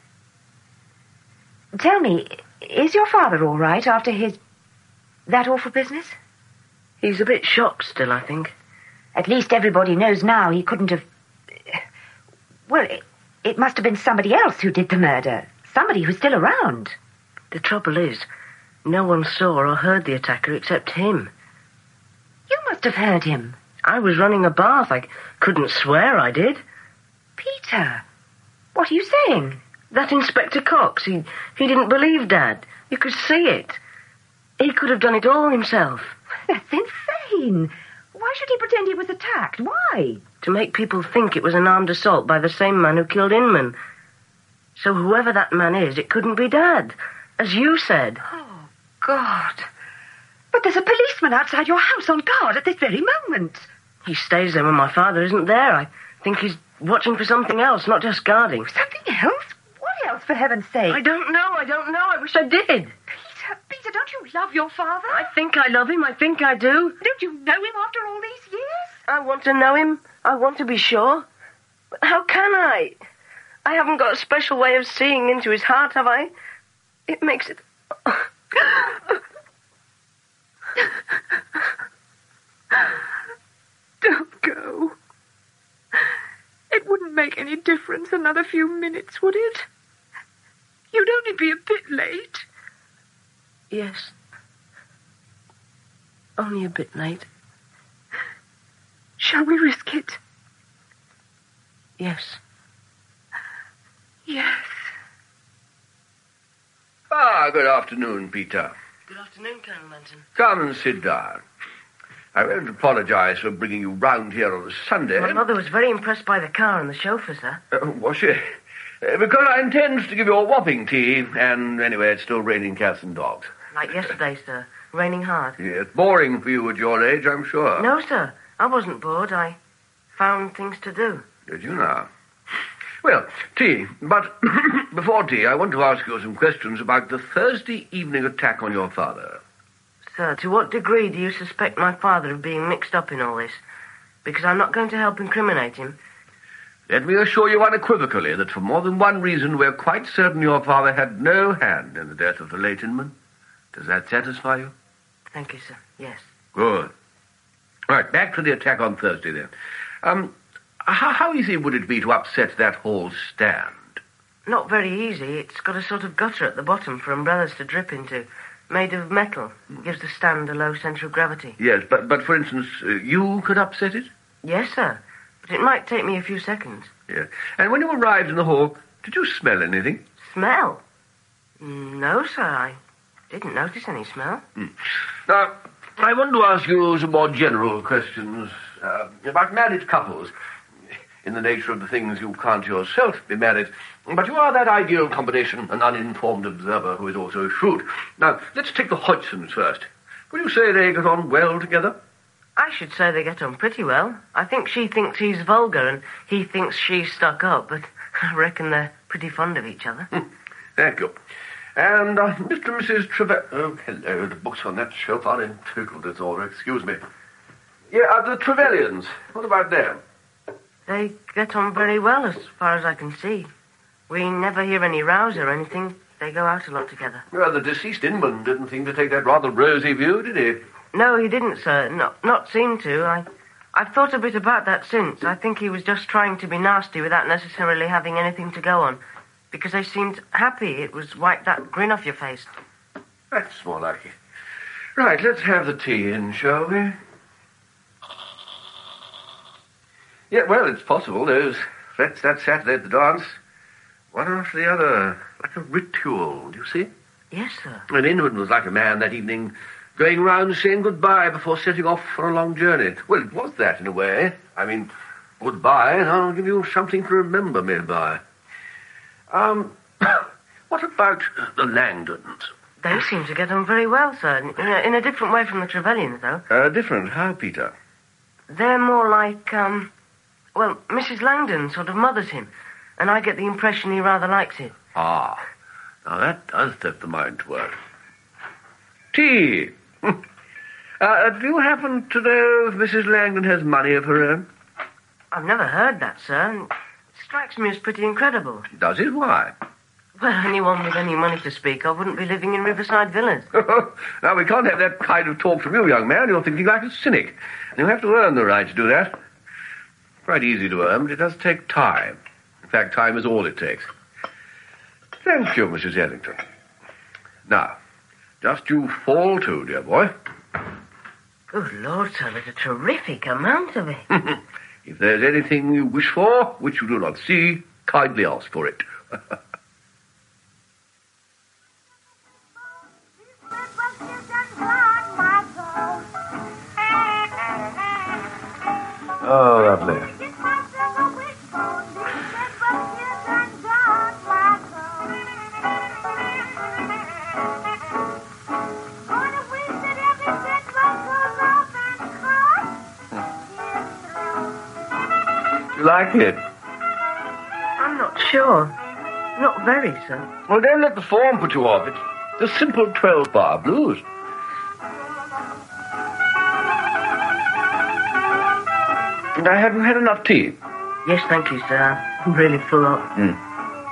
Tell me, is your father all right after his... that awful business? He's a bit shocked still, I think. At least everybody knows now he couldn't have... Well, it, it must have been somebody else who did the murder. Somebody who's still around. The trouble is, no one saw or heard the attacker except him. You must have heard him. I was running a bath. I couldn't swear I did. Peter, what are you saying? That Inspector Cox, he, he didn't believe Dad. You could see it. He could have done it all himself. That's insane. Why should he pretend he was attacked? Why? To make people think it was an armed assault by the same man who killed Inman. So whoever that man is, it couldn't be Dad, as you said. Oh, God. But there's a policeman outside your house on guard at this very moment. He stays there when my father isn't there. I think he's watching for something else, not just guarding. Something else? What else, for heaven's sake? I don't know, I don't know. I wish I did. Peter, Peter, don't you love your father? I think I love him. I think I do. Don't you know him after all these years? I want to know him. I want to be sure. But how can I? I haven't got a special way of seeing into his heart, have I? It makes it... Don't go. It wouldn't make any difference another few minutes, would it? You'd only be a bit late. Yes. Only a bit late. Shall we risk it? Yes. Yes. Ah, good afternoon, Peter. Good afternoon, Colonel Manton. Come and sit down. I won't apologize for bringing you round here on a Sunday. My mother was very impressed by the car and the chauffeur, sir. Uh, was she? Uh, because I intend to give you a whopping tea, and anyway, it's still raining cats and dogs. Like yesterday, sir. Raining hard. Yes, boring for you at your age, I'm sure. No, sir. I wasn't bored. I found things to do. Did you now? Well, tea. But before tea, I want to ask you some questions about the Thursday evening attack on your father. Sir, to what degree do you suspect my father of being mixed up in all this? Because I'm not going to help incriminate him. Let me assure you unequivocally that for more than one reason we're quite certain your father had no hand in the death of the late Inman. Does that satisfy you? Thank you, sir. Yes. Good. Right, back to the attack on Thursday, then. Um, how, how easy would it be to upset that whole stand? Not very easy. It's got a sort of gutter at the bottom for umbrellas to drip into, made of metal. It gives the stand a low centre of gravity. Yes, but, but for instance, uh, you could upset it? Yes, sir. But it might take me a few seconds. Yes. And when you arrived in the hall, did you smell anything? Smell? No, sir. I didn't notice any smell. Hmm. Now, I want to ask you some more general questions uh, about married couples. In the nature of the things, you can't yourself be married, but you are that ideal combination, an uninformed observer who is also shrewd. Now, let's take the Hodgsons first. Would you say they get on well together? I should say they get on pretty well. I think she thinks he's vulgar and he thinks she's stuck up, but I reckon they're pretty fond of each other. Hmm. Thank you. And uh, Mister and Missus Trevor... Oh, hello, the books on that shelf are in total disorder, excuse me. Yeah, uh, the Trevelyan's. What about them? They get on very well, as far as I can see. We never hear any rows or anything. They go out a lot together. Well, the deceased Inman didn't seem to take that rather rosy view, did he? No, he didn't, sir. Not, not seem to. I, I've thought a bit about that since. I think he was just trying to be nasty without necessarily having anything to go on. Because they seemed happy. It was wipe that grin off your face. That's more like it. Right, let's have the tea in, shall we? Yeah, well, it's possible. Those threats that Saturday at the dance, one after the other, like a ritual, do you see? Yes, sir. And Inman was like a man that evening, going round saying goodbye before setting off for a long journey. Well, it was that in a way. I mean, goodbye, and I'll give you something to remember me by. Um, what about the Langdons? They seem to get on very well, sir. In a, in a different way from the Trevelyan's, though. Uh, different? How, Peter? They're more like, um... Well, Missus Langdon sort of mothers him, and I get the impression he rather likes it. Ah, now that does set the mind to work. Tea! uh, do you happen to know if Missus Langdon has money of her own? I've never heard that, sir, and it strikes me as pretty incredible. Does it? Why? Well, anyone with any money to speak of wouldn't be living in Riverside Villas. Now, we can't have that kind of talk from you, young man. You're thinking like a cynic. You have to earn the right to do that. Quite easy to earn, but it does take time. In fact, time is all it takes. Thank you, Missus Ellington. Now, just you fall to, dear boy. Good Lord, sir, there's a terrific amount of it. If there's anything you wish for, which you do not see, kindly ask for it. Oh, lovely. You like it? I'm not sure. Not very, sir. Well, don't let the form put you off. It's the simple twelve-bar blues. And I haven't had enough tea. Yes, thank you, sir. I'm really full up. Mm.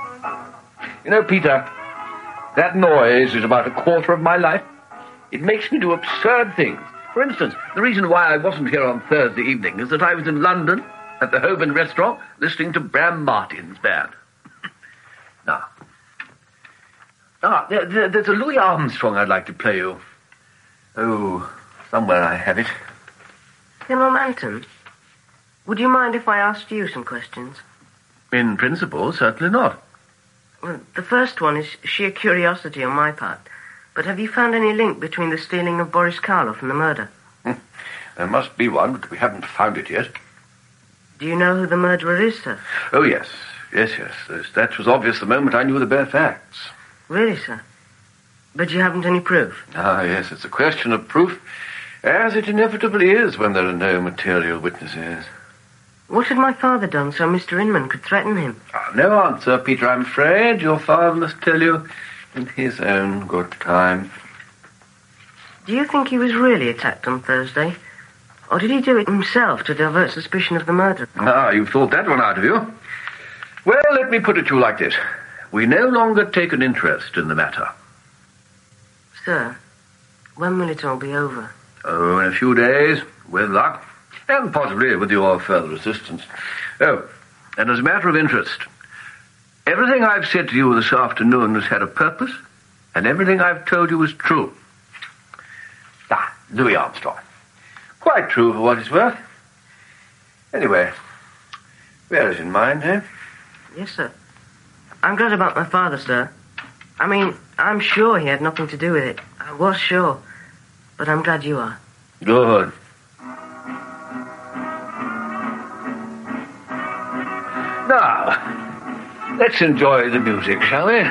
You know, Peter, that noise is about a quarter of my life. It makes me do absurd things. For instance, the reason why I wasn't here on Thursday evening is that I was in London at the Holborn restaurant listening to Bram Martin's band. Now, ah, there, there, there's a Louis Armstrong I'd like to play you. Oh, somewhere I have it. Colonel Manton, would you mind if I asked you some questions? In principle, certainly not. Well, the first one is sheer curiosity on my part. But have you found any link between the stealing of Boris Karloff and the murder? There must be one, but we haven't found it yet. Do you know who the murderer is, sir? Oh, yes. Yes, yes. That was obvious the moment I knew the bare facts. Really, sir? But you haven't any proof? Ah, yes, it's a question of proof, as it inevitably is when there are no material witnesses. What had my father done so Mister Inman could threaten him? Ah, no answer, Peter, I'm afraid. Your father must tell you in his own good time. Do you think he was really attacked on Thursday? Or did he do it himself to divert suspicion of the murder? Ah, you've thought that one out of you. Well, let me put it to you like this. We no longer take an interest in the matter. Sir, when will it all be over? Oh, in a few days, with luck, and possibly with your further assistance. Oh, and as a matter of interest, everything I've said to you this afternoon has had a purpose, and everything I've told you is true. Ah, Louis Armstrong. Quite true for what it's worth. Anyway, bear it in mind, eh? Yes, sir. I'm glad about my father, sir. I mean, I'm sure he had nothing to do with it. I was sure. But I'm glad you are. Good. Now, let's enjoy the music, shall we?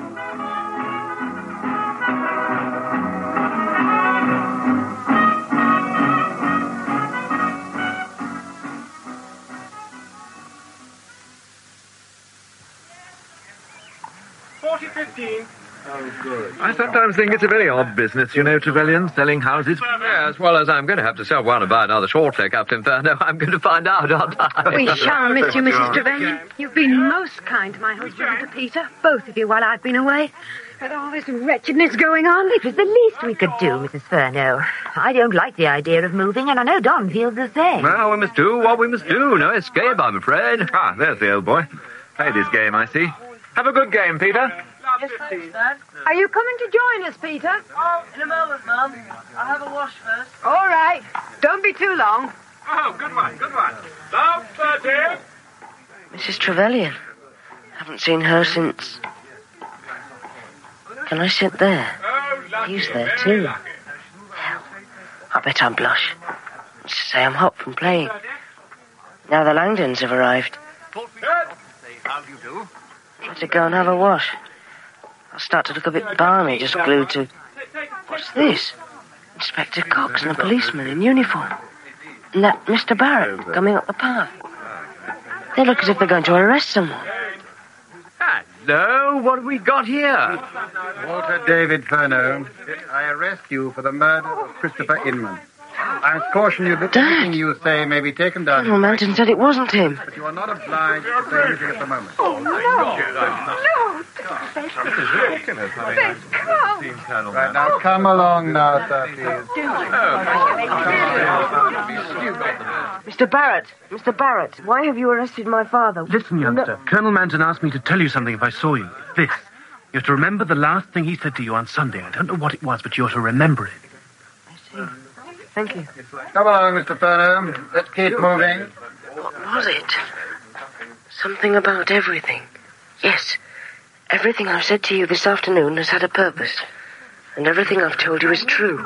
forty fifteen. Oh, good. I sometimes think it's a very odd business, you know, Trevelyan, selling houses. Yes, well, as I'm going to have to sell one and buy another shortly, Captain Furneaux, I'm going to find out, aren't I? We shall miss you, Missus Trevelyan. You've been most kind to my husband and to Peter, both of you, while I've been away. With all this wretchedness going on, It was the least we could do, Missus Furneaux. I don't like the idea of moving, and I know Don feels the same. Well, we must do what we must do. No escape, I'm afraid. Ah, there's the old boy. Played his game, I see. Have a good game, Peter. Yes, thanks, Dad. Are you coming to join us, Peter? Oh, in a moment, Mum. I'll have a wash first. All right. Don't be too long. Oh, good one, good one. Love, thirty. Missus Trevelyan. Haven't seen her since... Can I sit there? He's there, too. Hell, I bet I'm blush. Let's say I'm hot from playing. Now the Langdons have arrived. How do you do? Better go and have a wash. I'll start to look a bit balmy, just glued to... What's this? Inspector Cox and a policeman in uniform. And that Mister Barrett coming up the path. They look as if they're going to arrest someone. Hello, what have we got here? Walter David Furneaux, I arrest you for the murder of Christopher Inman. I caution you that Dad. anything you say may be taken down. Colonel Manton said it wasn't him. But you are not obliged to say anything at the moment. Oh, no. No. Right, now come along now, sir, please. Mister Barrett, Mister Barrett, why have you arrested my father? Listen, youngster. Colonel Manton asked me to tell you something if I saw you. This. You have to remember the last thing he said to you on Sunday. I don't know what it was, but you ought to remember it. I see. Thank you. Come along, Mister Furner. Let's keep moving. What was it? Something about everything. Yes. Everything I've said to you this afternoon has had a purpose. And everything I've told you is true.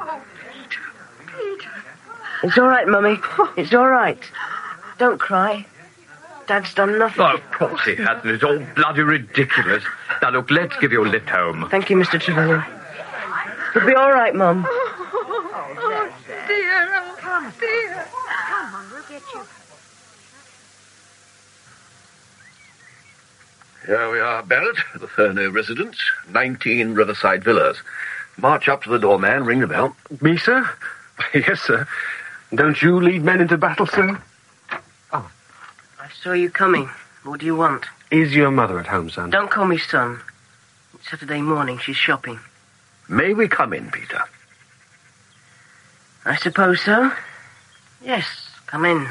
It's all right, Mummy. It's all right. Don't cry. Dad's done nothing. Oh, of course he hasn't. It's all bloody ridiculous. Now, look, let's give you a lift home. Thank you, Mister Trevelyan. You'll be all right, Mum. Oh, dear. Oh, dear. Come on, we'll get you. Here we are, Barrett, the Furneaux residence, nineteen Riverside Villas. March up to the doorman, ring the bell. Me, sir? Yes, sir. Don't you lead men into battle, sir? I saw you coming. What do you want? Is your mother at home, son? Don't call me son. It's Saturday morning. She's shopping. May we come in, Peter? I suppose so. Yes, come in.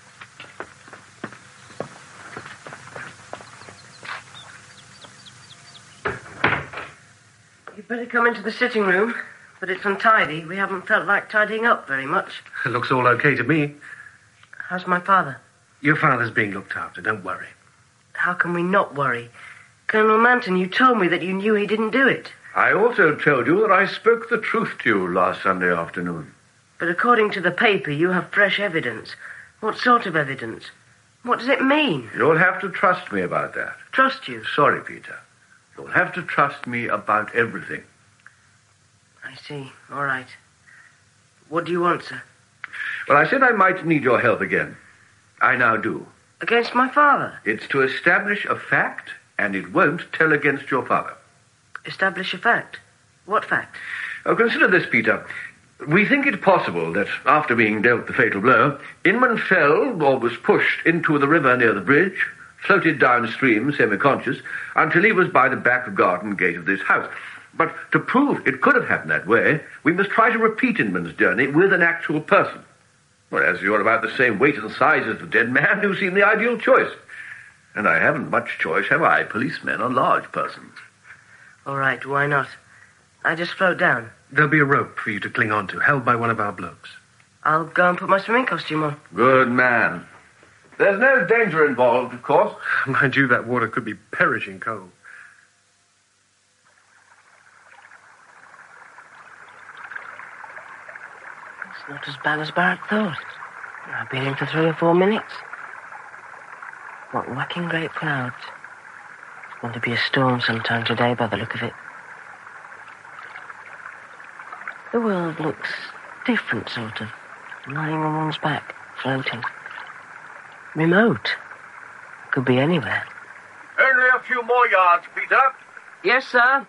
You'd better come into the sitting room, but it's untidy. We haven't felt like tidying up very much. It looks all okay to me. How's my father? Your father's being looked after, don't worry. How can we not worry? Colonel Manton, you told me that you knew he didn't do it. I also told you that I spoke the truth to you last Sunday afternoon. But according to the paper, you have fresh evidence. What sort of evidence? What does it mean? You'll have to trust me about that. Trust you? Sorry, Peter. You'll have to trust me about everything. I see. All right. What do you want, sir? Well, I said I might need your help again. I now do. Against my father? It's to establish a fact, and it won't tell against your father. Establish a fact? What fact? Now, consider this, Peter. We think it possible that, after being dealt the fatal blow, Inman fell or was pushed into the river near the bridge, floated downstream, semi-conscious, until he was by the back garden gate of this house. But to prove it could have happened that way, we must try to repeat Inman's journey with an actual person. Well, as you're about the same weight and size as the dead man, you seem the ideal choice. And I haven't much choice, have I? Policemen are large persons. All right, why not? I just float down. There'll be a rope for you to cling on to, held by one of our blokes. I'll go and put my swimming costume on. Good man. There's no danger involved, of course. Mind you, that water could be perishing cold. It's not as bad as Barrett thought. I've been in for three or four minutes. What whacking great clouds. It's going to be a storm sometime today by the look of it. The world looks different, sort of. Lying on one's back, floating. Remote. Could be anywhere. Only a few more yards, Peter. Yes, sir.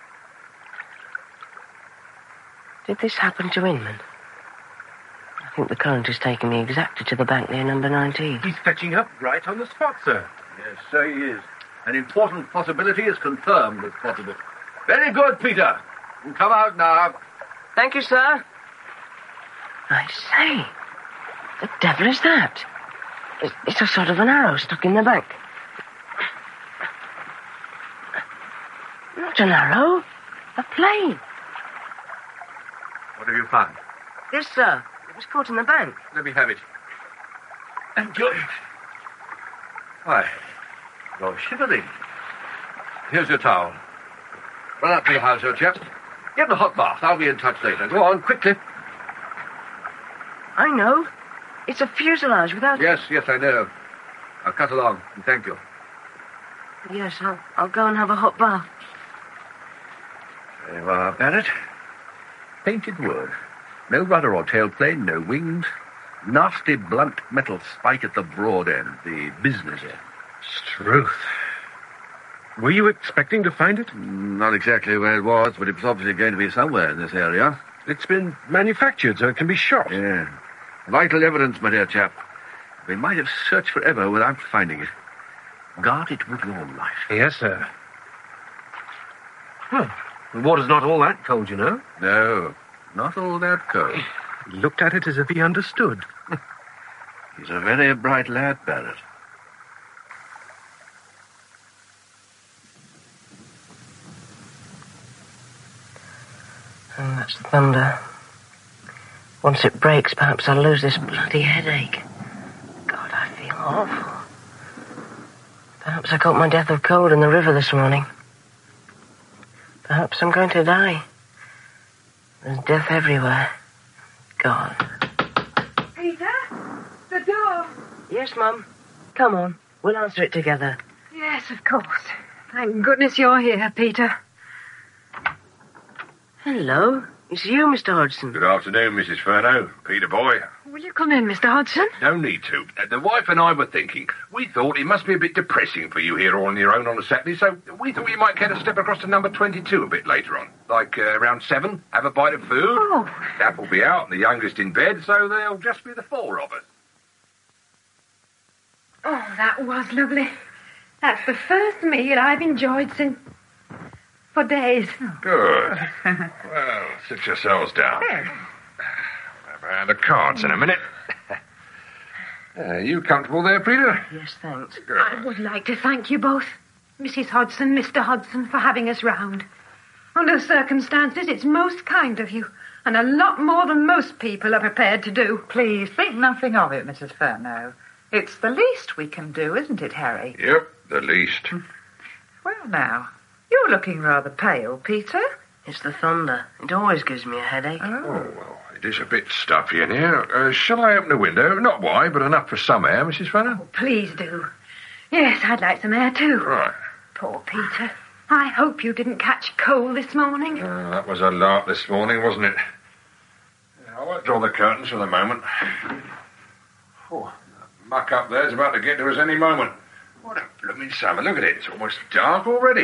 Did this happen to Inman? I think the current is taking the exactor to the bank near number nineteen. He's fetching up right on the spot, sir. Yes, so he is. An important possibility is confirmed as possible. Very good, Peter. You can come out now. Thank you, sir. I say, the devil is that? It's, it's a sort of an arrow stuck in the bank. Not an arrow, a plane. What have you found? Yes, sir. It was caught in the bank. Let me have it. Enjoy it. Why, you're shivering. Here's your towel. Run up to the house, old chap. Get in a hot bath. I'll be in touch later. Go on, quickly. I know. It's a fuselage without... Yes, yes, I know. I'll cut along, and thank you. Yes, I'll, I'll go and have a hot bath. There you are, Barrett. Painted wood. No rudder or tailplane, no wings. Nasty blunt metal spike at the broad end, the business end. Struth. Were you expecting to find it? Not exactly where it was, but it was obviously going to be somewhere in this area. It's been manufactured so it can be shot. Yeah. Vital evidence, my dear chap. We might have searched forever without finding it. Guard it with your life. Yes, sir. Huh. The water's not all that cold, you know. No, not all that cold. He looked at it as if he understood. He's a very bright lad, Barrett. Oh, that's the thunder. Once it breaks, perhaps I'll lose this bloody headache. God, I feel awful. Perhaps I caught my death of cold in the river this morning. Perhaps I'm going to die. There's death everywhere. God. Peter? The door. Yes, Mum. Come on. We'll answer it together. Yes, of course. Thank goodness you're here, Peter. Hello. It's you, Mister Hodgson. Good afternoon, Missus Furneaux. Peter boy. Will you come in, Mister Hodgson? No need to. Uh, the wife and I were thinking, we thought it must be a bit depressing for you here all on your own on a Saturday, so we thought you might care to step across to number twenty-two a bit later on. Like uh, around seven, have a bite of food. Oh. Dad will be out and the youngest in bed, so there'll just be the four of us. Oh, that was lovely. That's the first meal I've enjoyed since... for days. Good. Well, sit yourselves down. Have a hand of cards in a minute. Uh, you comfortable there, Peter? Yes, thanks. Good. I would like to thank you both, Missus Hodgson, Mister Hodgson, for having us round. Under the circumstances, it's most kind of you, and a lot more than most people are prepared to do. Please, think nothing of it, Missus Furneaux. It's the least we can do, isn't it, Harry? Yep, the least. Well, now, you're looking rather pale, Peter. It's the thunder. It always gives me a headache. Oh, well, it is a bit stuffy in here. Uh, shall I open the window? Not wide, but enough for some air, Missus Furneaux? Please do. Yes, I'd like some air, too. Right. Poor Peter. I hope you didn't catch cold this morning. Uh, that was a lark this morning, wasn't it? I won't draw the curtains for the moment. Oh, that muck up there's about to get to us any moment. What a blooming summer. Look at it. It's almost dark already.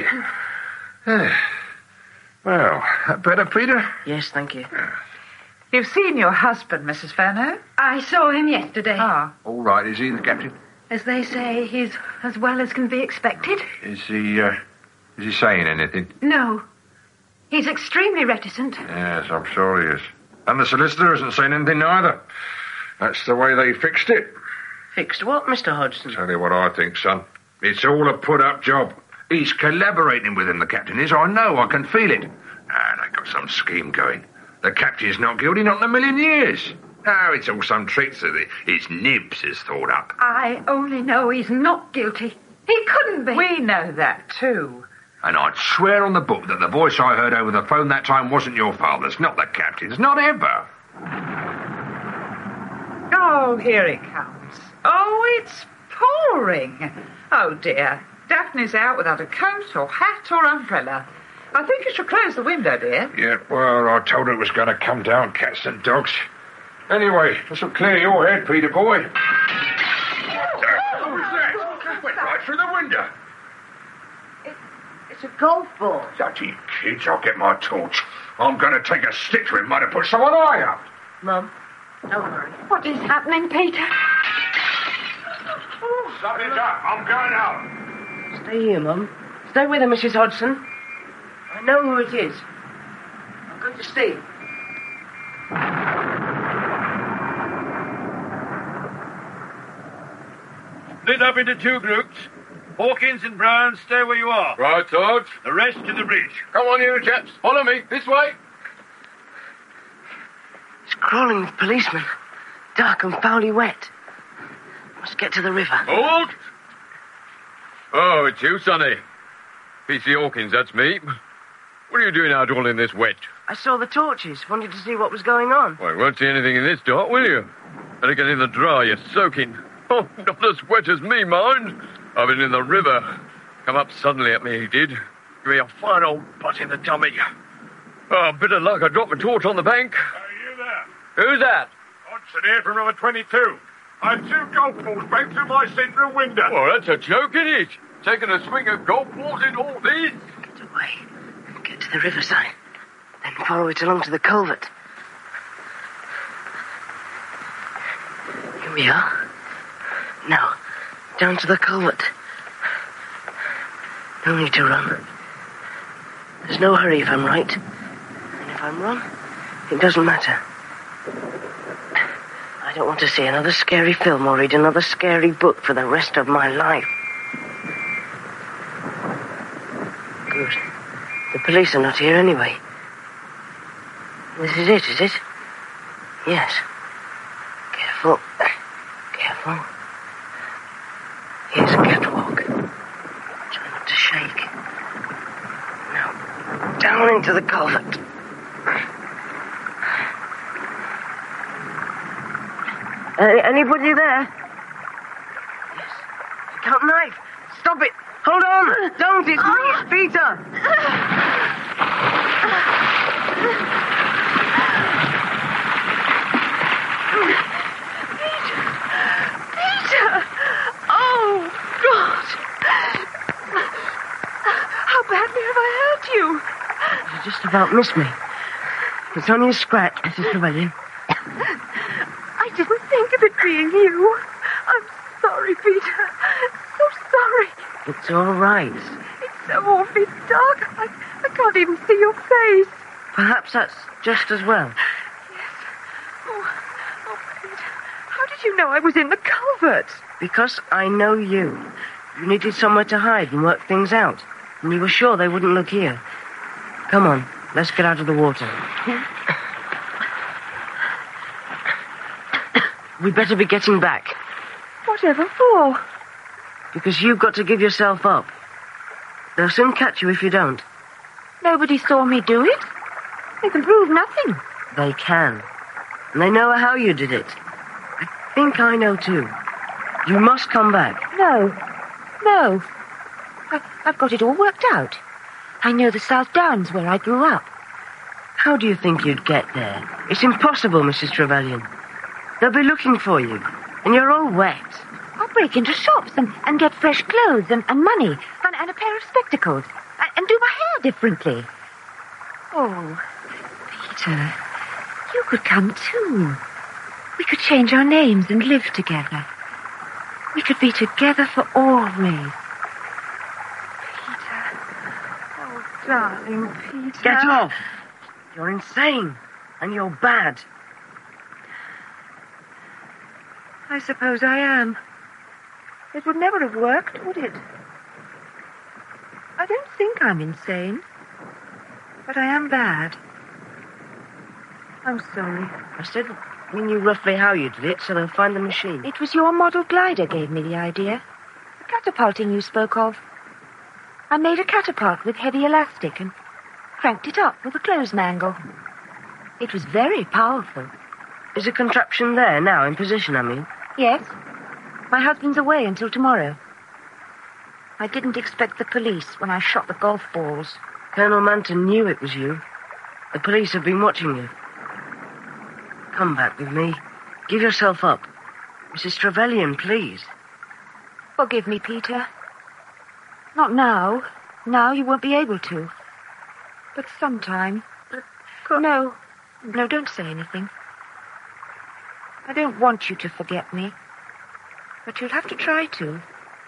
Well, that better, Peter? Yes, thank you. You've seen your husband, Missus Furneaux? I saw him yesterday. Ah. All right, is he the captain? As they say, he's as well as can be expected. Is he, uh, is he saying anything? No. He's extremely reticent. Yes, I'm sure he is. And the solicitor isn't saying anything either. That's the way they fixed it. Fixed what, Mister Hodgson? Tell you what I think, son. It's all a put-up job. He's collaborating with him, the captain is. I know, I can feel it. Ah, they got some scheme going. The captain's not guilty, not in a million years. No, it's all some tricks that his nibs has thought up. I only know he's not guilty. He couldn't be. We know that, too. And I'd swear on the book that the voice I heard over the phone that time wasn't your father's, not the captain's, not ever. Oh, here he comes. Oh, it's pouring. Oh, dear. Daphne's out without a coat or hat or umbrella. I think you should close the window, dear. Yeah, well, I told her it was going to come down, cats and dogs. Anyway, this'll clear your head, Peter boy. What the hell was that? Went right through the window. It, it's a golf ball. Bloody kids, I'll get my torch. I'm going to take a stick to him. Might have put someone eye up. Mum, don't worry. What is happening, Peter? Stop it up. I'm going out. Stay here, Mum. Stay with her, Missus Hodgson. I know who it is. I'm going to stay. Split up into two groups. Hawkins and Brown, stay where you are. Right, Sarge. The rest to the bridge. Come on, you chaps. Follow me. This way. It's crawling with policemen. Dark and foully wet. Must get to the river. Halt! Oh, it's you, Sonny. P C Hawkins, that's me. What are you doing out all in this wet? I saw the torches. Wanted to see what was going on. Well, you won't see anything in this dark, will you? Better get in the dry, you're soaking. Oh, not as wet as me, mind. I've been in the river. Come up suddenly at me, he did. Give me a fine old butt in the tummy. Oh, bit of luck, I dropped my torch on the bank. Are you there? Who's that? Hodgson here from number twenty-two. I had two golf balls bang through my central window. Well, that's a joke, isn't it? Taking a swing of golf balls in all this? Get away. Get to the riverside. Then follow it along to the culvert. we are. Now, down to the culvert. No need to run. There's no hurry if I'm right. And if I'm wrong, it doesn't matter. I don't want to see another scary film or read another scary book for the rest of my life. Good. The police are not here anyway. This is it, is it? Yes. Careful. Careful. Here's a catwalk. Try not to shake. Now, down into the culvert. Uh, anybody there? Yes. Pick up knife. Stop it. Hold on. Don't. It's me, Peter. Peter! Oh, God! How badly have I hurt you? You just about missed me. It's only a scratch, Missus Trevelyan. I didn't think of it being you. I'm sorry, Peter. So sorry. It's all right. It's so awfully dark. I, I can't even see your face. Perhaps that's just as well. Oh, oh, Peter. How did you know I was in the culvert? Because I know you. You needed somewhere to hide and work things out. And you were sure they wouldn't look here. Come on, let's get out of the water. We'd better be getting back. Whatever for? Because you've got to give yourself up. They'll soon catch you if you don't. Nobody saw me do it. They can prove nothing. They can. And they know how you did it. I think I know too. You must come back. No. No. I, I've got it all worked out. I know the South Downs where I grew up. How do you think you'd get there? It's impossible, Missus Trevelyan. They'll be looking for you. And you're all wet. I'll break into shops and, and get fresh clothes and, and money and, and a pair of spectacles and, and do my hair differently. Oh, Peter, you could come too. We could change our names and live together. We could be together for always. Peter. Oh, darling Peter. Get off. You're insane. And you're bad. I suppose I am. It would never have worked, would it? I don't think I'm insane. But I am bad. I'm sorry. I said we knew roughly how you did it, so they'll find the machine. It was your model glider gave me the idea. The catapulting you spoke of. I made a catapult with heavy elastic and cranked it up with a clothes mangle. It was very powerful. Is the contraption there now, in position, I mean? Yes. My husband's away until tomorrow. I didn't expect the police when I shot the golf balls. Colonel Manton knew it was you. The police have been watching you. Come back with me. Give yourself up. Missus Trevelyan, please. Forgive me, Peter. Not now. Now you won't be able to. But sometime. No. No, don't say anything. I don't want you to forget me. But you'll have to try to.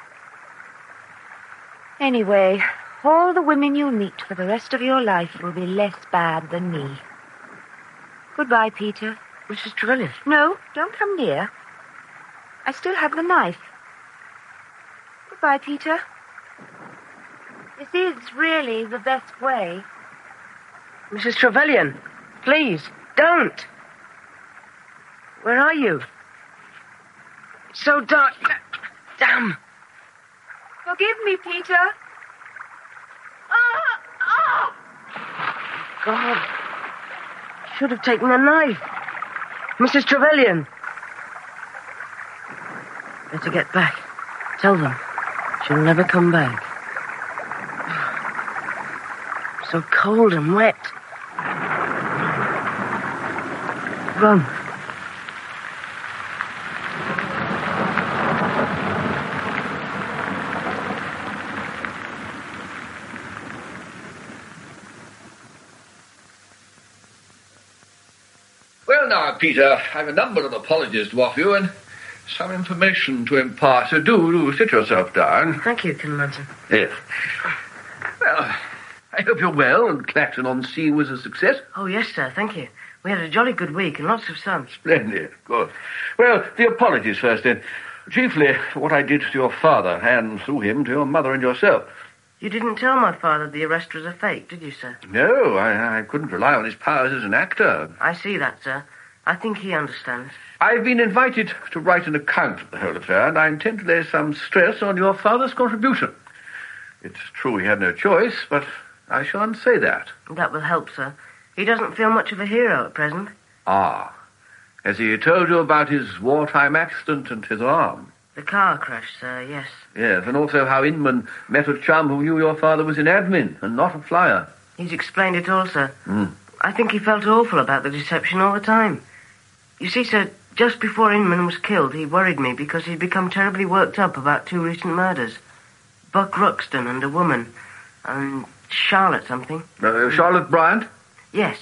Anyway, all the women you'll meet for the rest of your life will be less bad than me. Goodbye, Peter. Missus Trevelyan. No, don't come near. I still have the knife. Goodbye, Peter. This is really the best way. Missus Trevelyan, please, don't. Where are you? It's so dark. Damn. Forgive me, Peter. Ah! Ah! God. Should have taken a knife. Missus Trevelyan. Better get back. Tell them. She'll never come back. So cold and wet. Run. Well, now, Peter, I've a number of apologies to offer you, and some information to impart. So do, do sit yourself down. Thank you, Colonel Hudson. Yes. Well, I hope you're well and Clacton-on-Sea was a success. Oh, yes, sir, thank you. We had a jolly good week and lots of sun. Splendid. Good. Well, the apologies first, then. Chiefly for what I did to your father, and through him to your mother and yourself. You didn't tell my father the arrest was a fake, did you, sir? No, I, I couldn't rely on his powers as an actor. I see that, sir. I think he understands. I've been invited to write an account of the whole affair, and I intend to lay some stress on your father's contribution. It's true he had no choice, but I shan't say that. That will help, sir. He doesn't feel much of a hero at present. Ah. Has he told you about his wartime accident and his arm? The car crash, sir, yes. Yes, and also how Inman met a chum who knew your father was in admin and not a flyer. He's explained it all, sir. Mm. I think he felt awful about the deception all the time. You see, sir, just before Inman was killed, he worried me because he'd become terribly worked up about two recent murders. Buck Ruxton and a woman, and Charlotte something. Uh, Charlotte Bryant? Yes.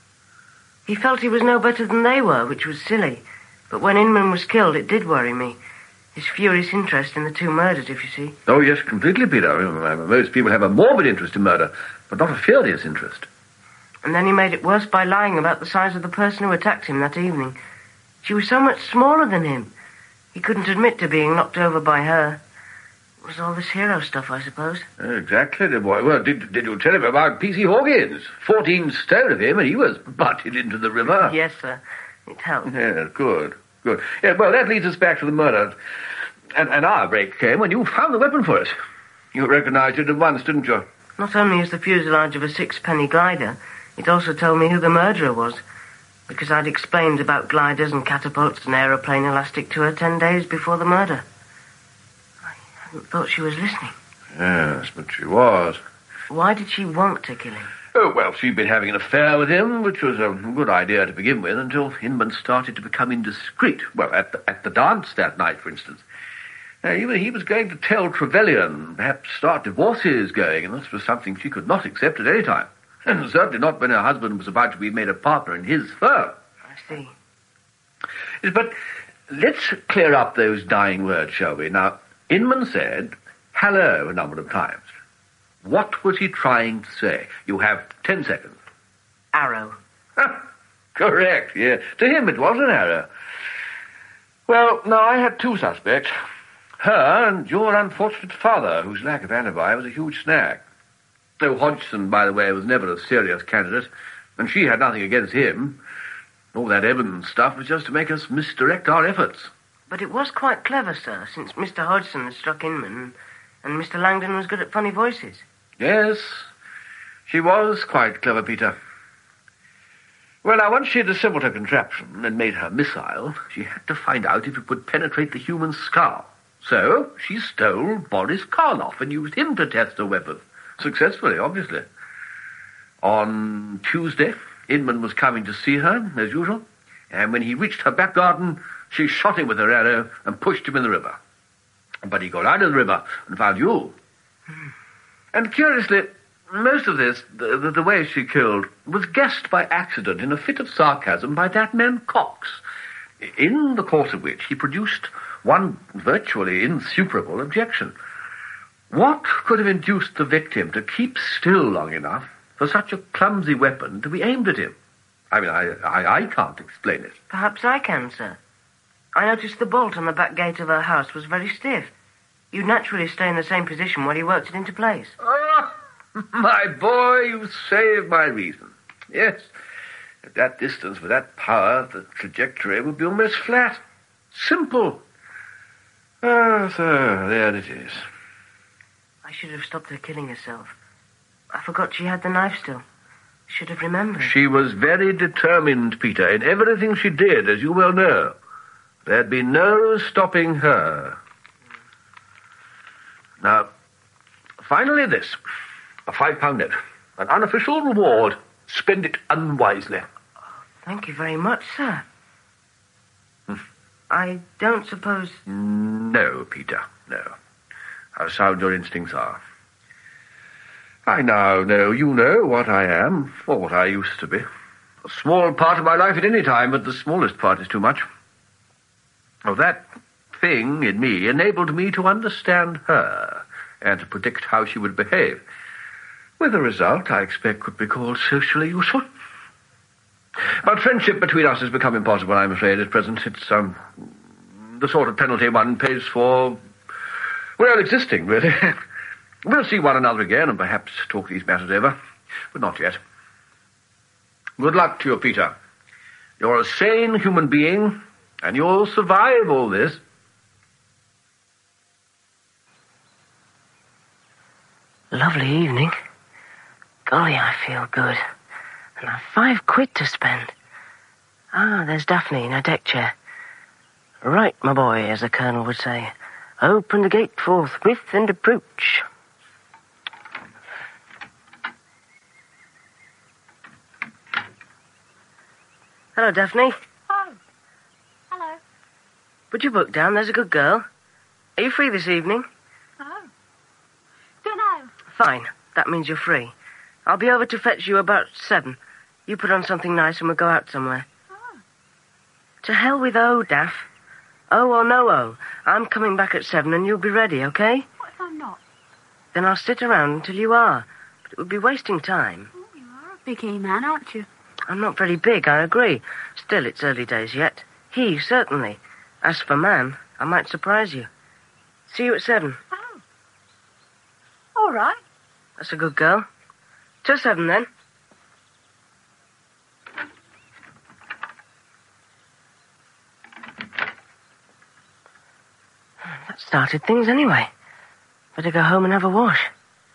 He felt he was no better than they were, which was silly. But when Inman was killed, it did worry me. His furious interest in the two murders, if you see. Oh, yes, completely, Peter. Most people have a morbid interest in murder, but not a furious interest. And then he made it worse by lying about the size of the person who attacked him that evening. She was so much smaller than him. He couldn't admit to being knocked over by her. It was all this hero stuff, I suppose. Exactly, dear boy. Well, did, did you tell him about P C Hawkins? Fourteen stone of him, and he was butted into the river. Yes, sir. It helped. Yeah, good, good. Yeah, well, that leads us back to the murder. And, and our break came when you found the weapon for us. You recognized it at once, didn't you? Not only as the fuselage of a six-penny glider, it also told me who the murderer was, because I'd explained about gliders and catapults and aeroplane elastic to her ten days before the murder. I hadn't thought she was listening. Yes, but she was. Why did she want to kill him? Oh, well, she'd been having an affair with him, which was a good idea to begin with, until Inman started to become indiscreet. Well, at the, at the dance that night, for instance. Now, he, he was going to tell Trevelyan, perhaps start divorces going, and this was something she could not accept at any time. And certainly not when her husband was about to be made a partner in his firm. I see. Yes, but let's clear up those dying words, shall we? Now, Inman said hello a number of times. What was he trying to say? You have ten seconds. Arrow. Correct, yeah. To him it was an arrow. Well, now, I had two suspects. Her and your unfortunate father, whose lack of alibi was a huge snag. Though Hodgson, by the way, was never a serious candidate, and she had nothing against him. All that Evans stuff was just to make us misdirect our efforts. But it was quite clever, sir, since Mister Hodgson had struck Inman, and Mister Langdon was good at funny voices. Yes, she was quite clever, Peter. Well, now, once she had assembled her contraption and made her missile, she had to find out if it would penetrate the human skull. So she stole Boris Karloff and used him to test her weapon. Successfully, obviously. On Tuesday, Inman was coming to see her, as usual, and when he reached her back garden, she shot him with her arrow and pushed him in the river. But he got out of the river and found you. Hmm. And curiously, most of this, the, the, the way she killed, was guessed by accident in a fit of sarcasm by that man Cox, in the course of which he produced one virtually insuperable objection. What could have induced the victim to keep still long enough for such a clumsy weapon to be aimed at him? I mean, I, I, I can't explain it. Perhaps I can, sir. I noticed the bolt on the back gate of her house was very stiff. You'd naturally stay in the same position while you worked it into place. Oh, my boy, you saved my reason. Yes, at that distance, with that power, the trajectory would be almost flat. Simple. Ah, so there it is. I should have stopped her killing herself. I forgot she had the knife still. Should have remembered. She was very determined, Peter, in everything she did, as you well know. There'd be no stopping her. Now, finally this. A five-pound note. An unofficial reward. Spend it unwisely. Oh, thank you very much, sir. Hmm. I don't suppose... No, Peter, no. How sound your instincts are. I now know you know what I am, or what I used to be. A small part of my life at any time, but the smallest part is too much. Oh, that thing in me enabled me to understand her and to predict how she would behave, with a result I expect could be called socially useful. But friendship between us has become impossible, I'm afraid, at present. It's, um, the sort of penalty one pays for, well, existing, really. We'll see one another again and perhaps talk these matters over, but not yet. Good luck to you, Peter. You're a sane human being, and you'll survive all this. Lovely evening. Golly, I feel good. And I've five quid to spend. Ah, there's Daphne in her deck chair. Right, my boy, as the Colonel would say. Open the gate forthwith and approach. Hello, Daphne. Oh. Hello. Put your book down, there's a good girl. Are you free this evening? Oh. Dunno. Fine, that means you're free. I'll be over to fetch you about seven. You put on something nice and we'll go out somewhere. Oh. To hell with O, Daff. O or no O. I'm coming back at seven and you'll be ready, okay? What if I'm not? Then I'll sit around until you are. But it would be wasting time. Oh, you are a big E-man, aren't you? I'm not very big, I agree. Still, it's early days yet. He, certainly. As for man, I might surprise you. See you at seven. Oh. All right. That's a good girl. Till seven, then. That started things anyway. Better go home and have a wash.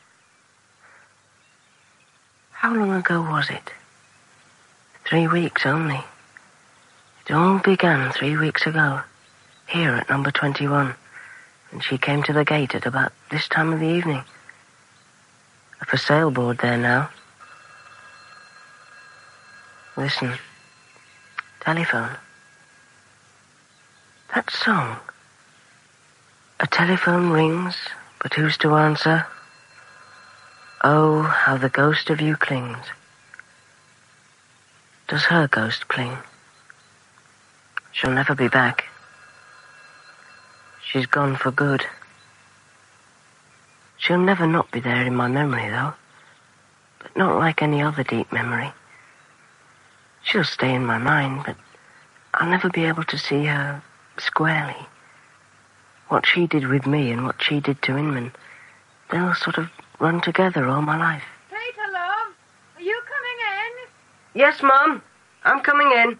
How long ago was it? Three weeks only. It all began three weeks ago, here at number twenty-one, when she came to the gate at about this time of the evening. A for sale board there now. Listen. Telephone. That song. A telephone rings, but who's to answer? Oh, how the ghost of you clings. Does her ghost cling? She'll never be back. She's gone for good. She'll never not be there in my memory, though. But not like any other deep memory. She'll stay in my mind, but I'll never be able to see her squarely. What she did with me and what she did to Inman, they'll sort of run together all my life. Peter, love, are you coming in? Yes, Mum. I'm coming in.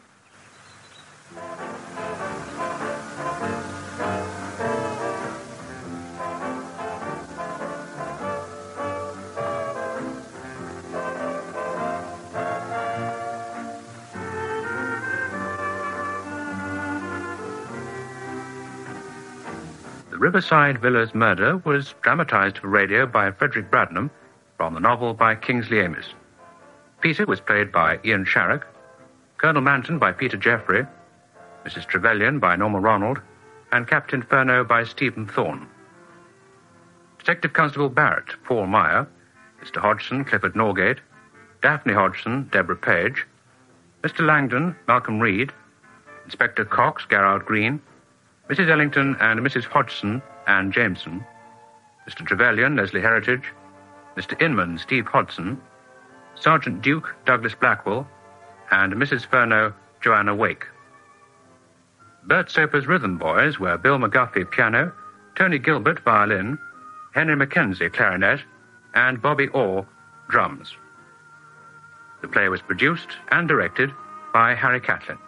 The Riverside Villas Murder was dramatized for radio by Frederick Bradnam from the novel by Kingsley Amis. Peter was played by Ian Sharrock, Colonel Manton by Peter Jeffrey, Missus Trevelyan by Norma Ronald, and Captain Furneaux by Stephen Thorne. Detective Constable Barrett, Paul Meyer, Mister Hodgson, Clifford Norgate, Daphne Hodgson, Deborah Page, Mister Langdon, Malcolm Reed, Inspector Cox, Gerald Green, Missus Ellington and Missus Hodgson, Anne Jameson, Mister Trevelyan, Leslie Heritage, Mister Inman, Steve Hodson, Sergeant Duke, Douglas Blackwell, and Missus Furneaux, Joanna Wake. Bert Soper's rhythm boys were Bill McGuffey, piano, Tony Gilbert, violin, Henry Mackenzie, clarinet, and Bobby Orr, drums. The play was produced and directed by Harry Catlin.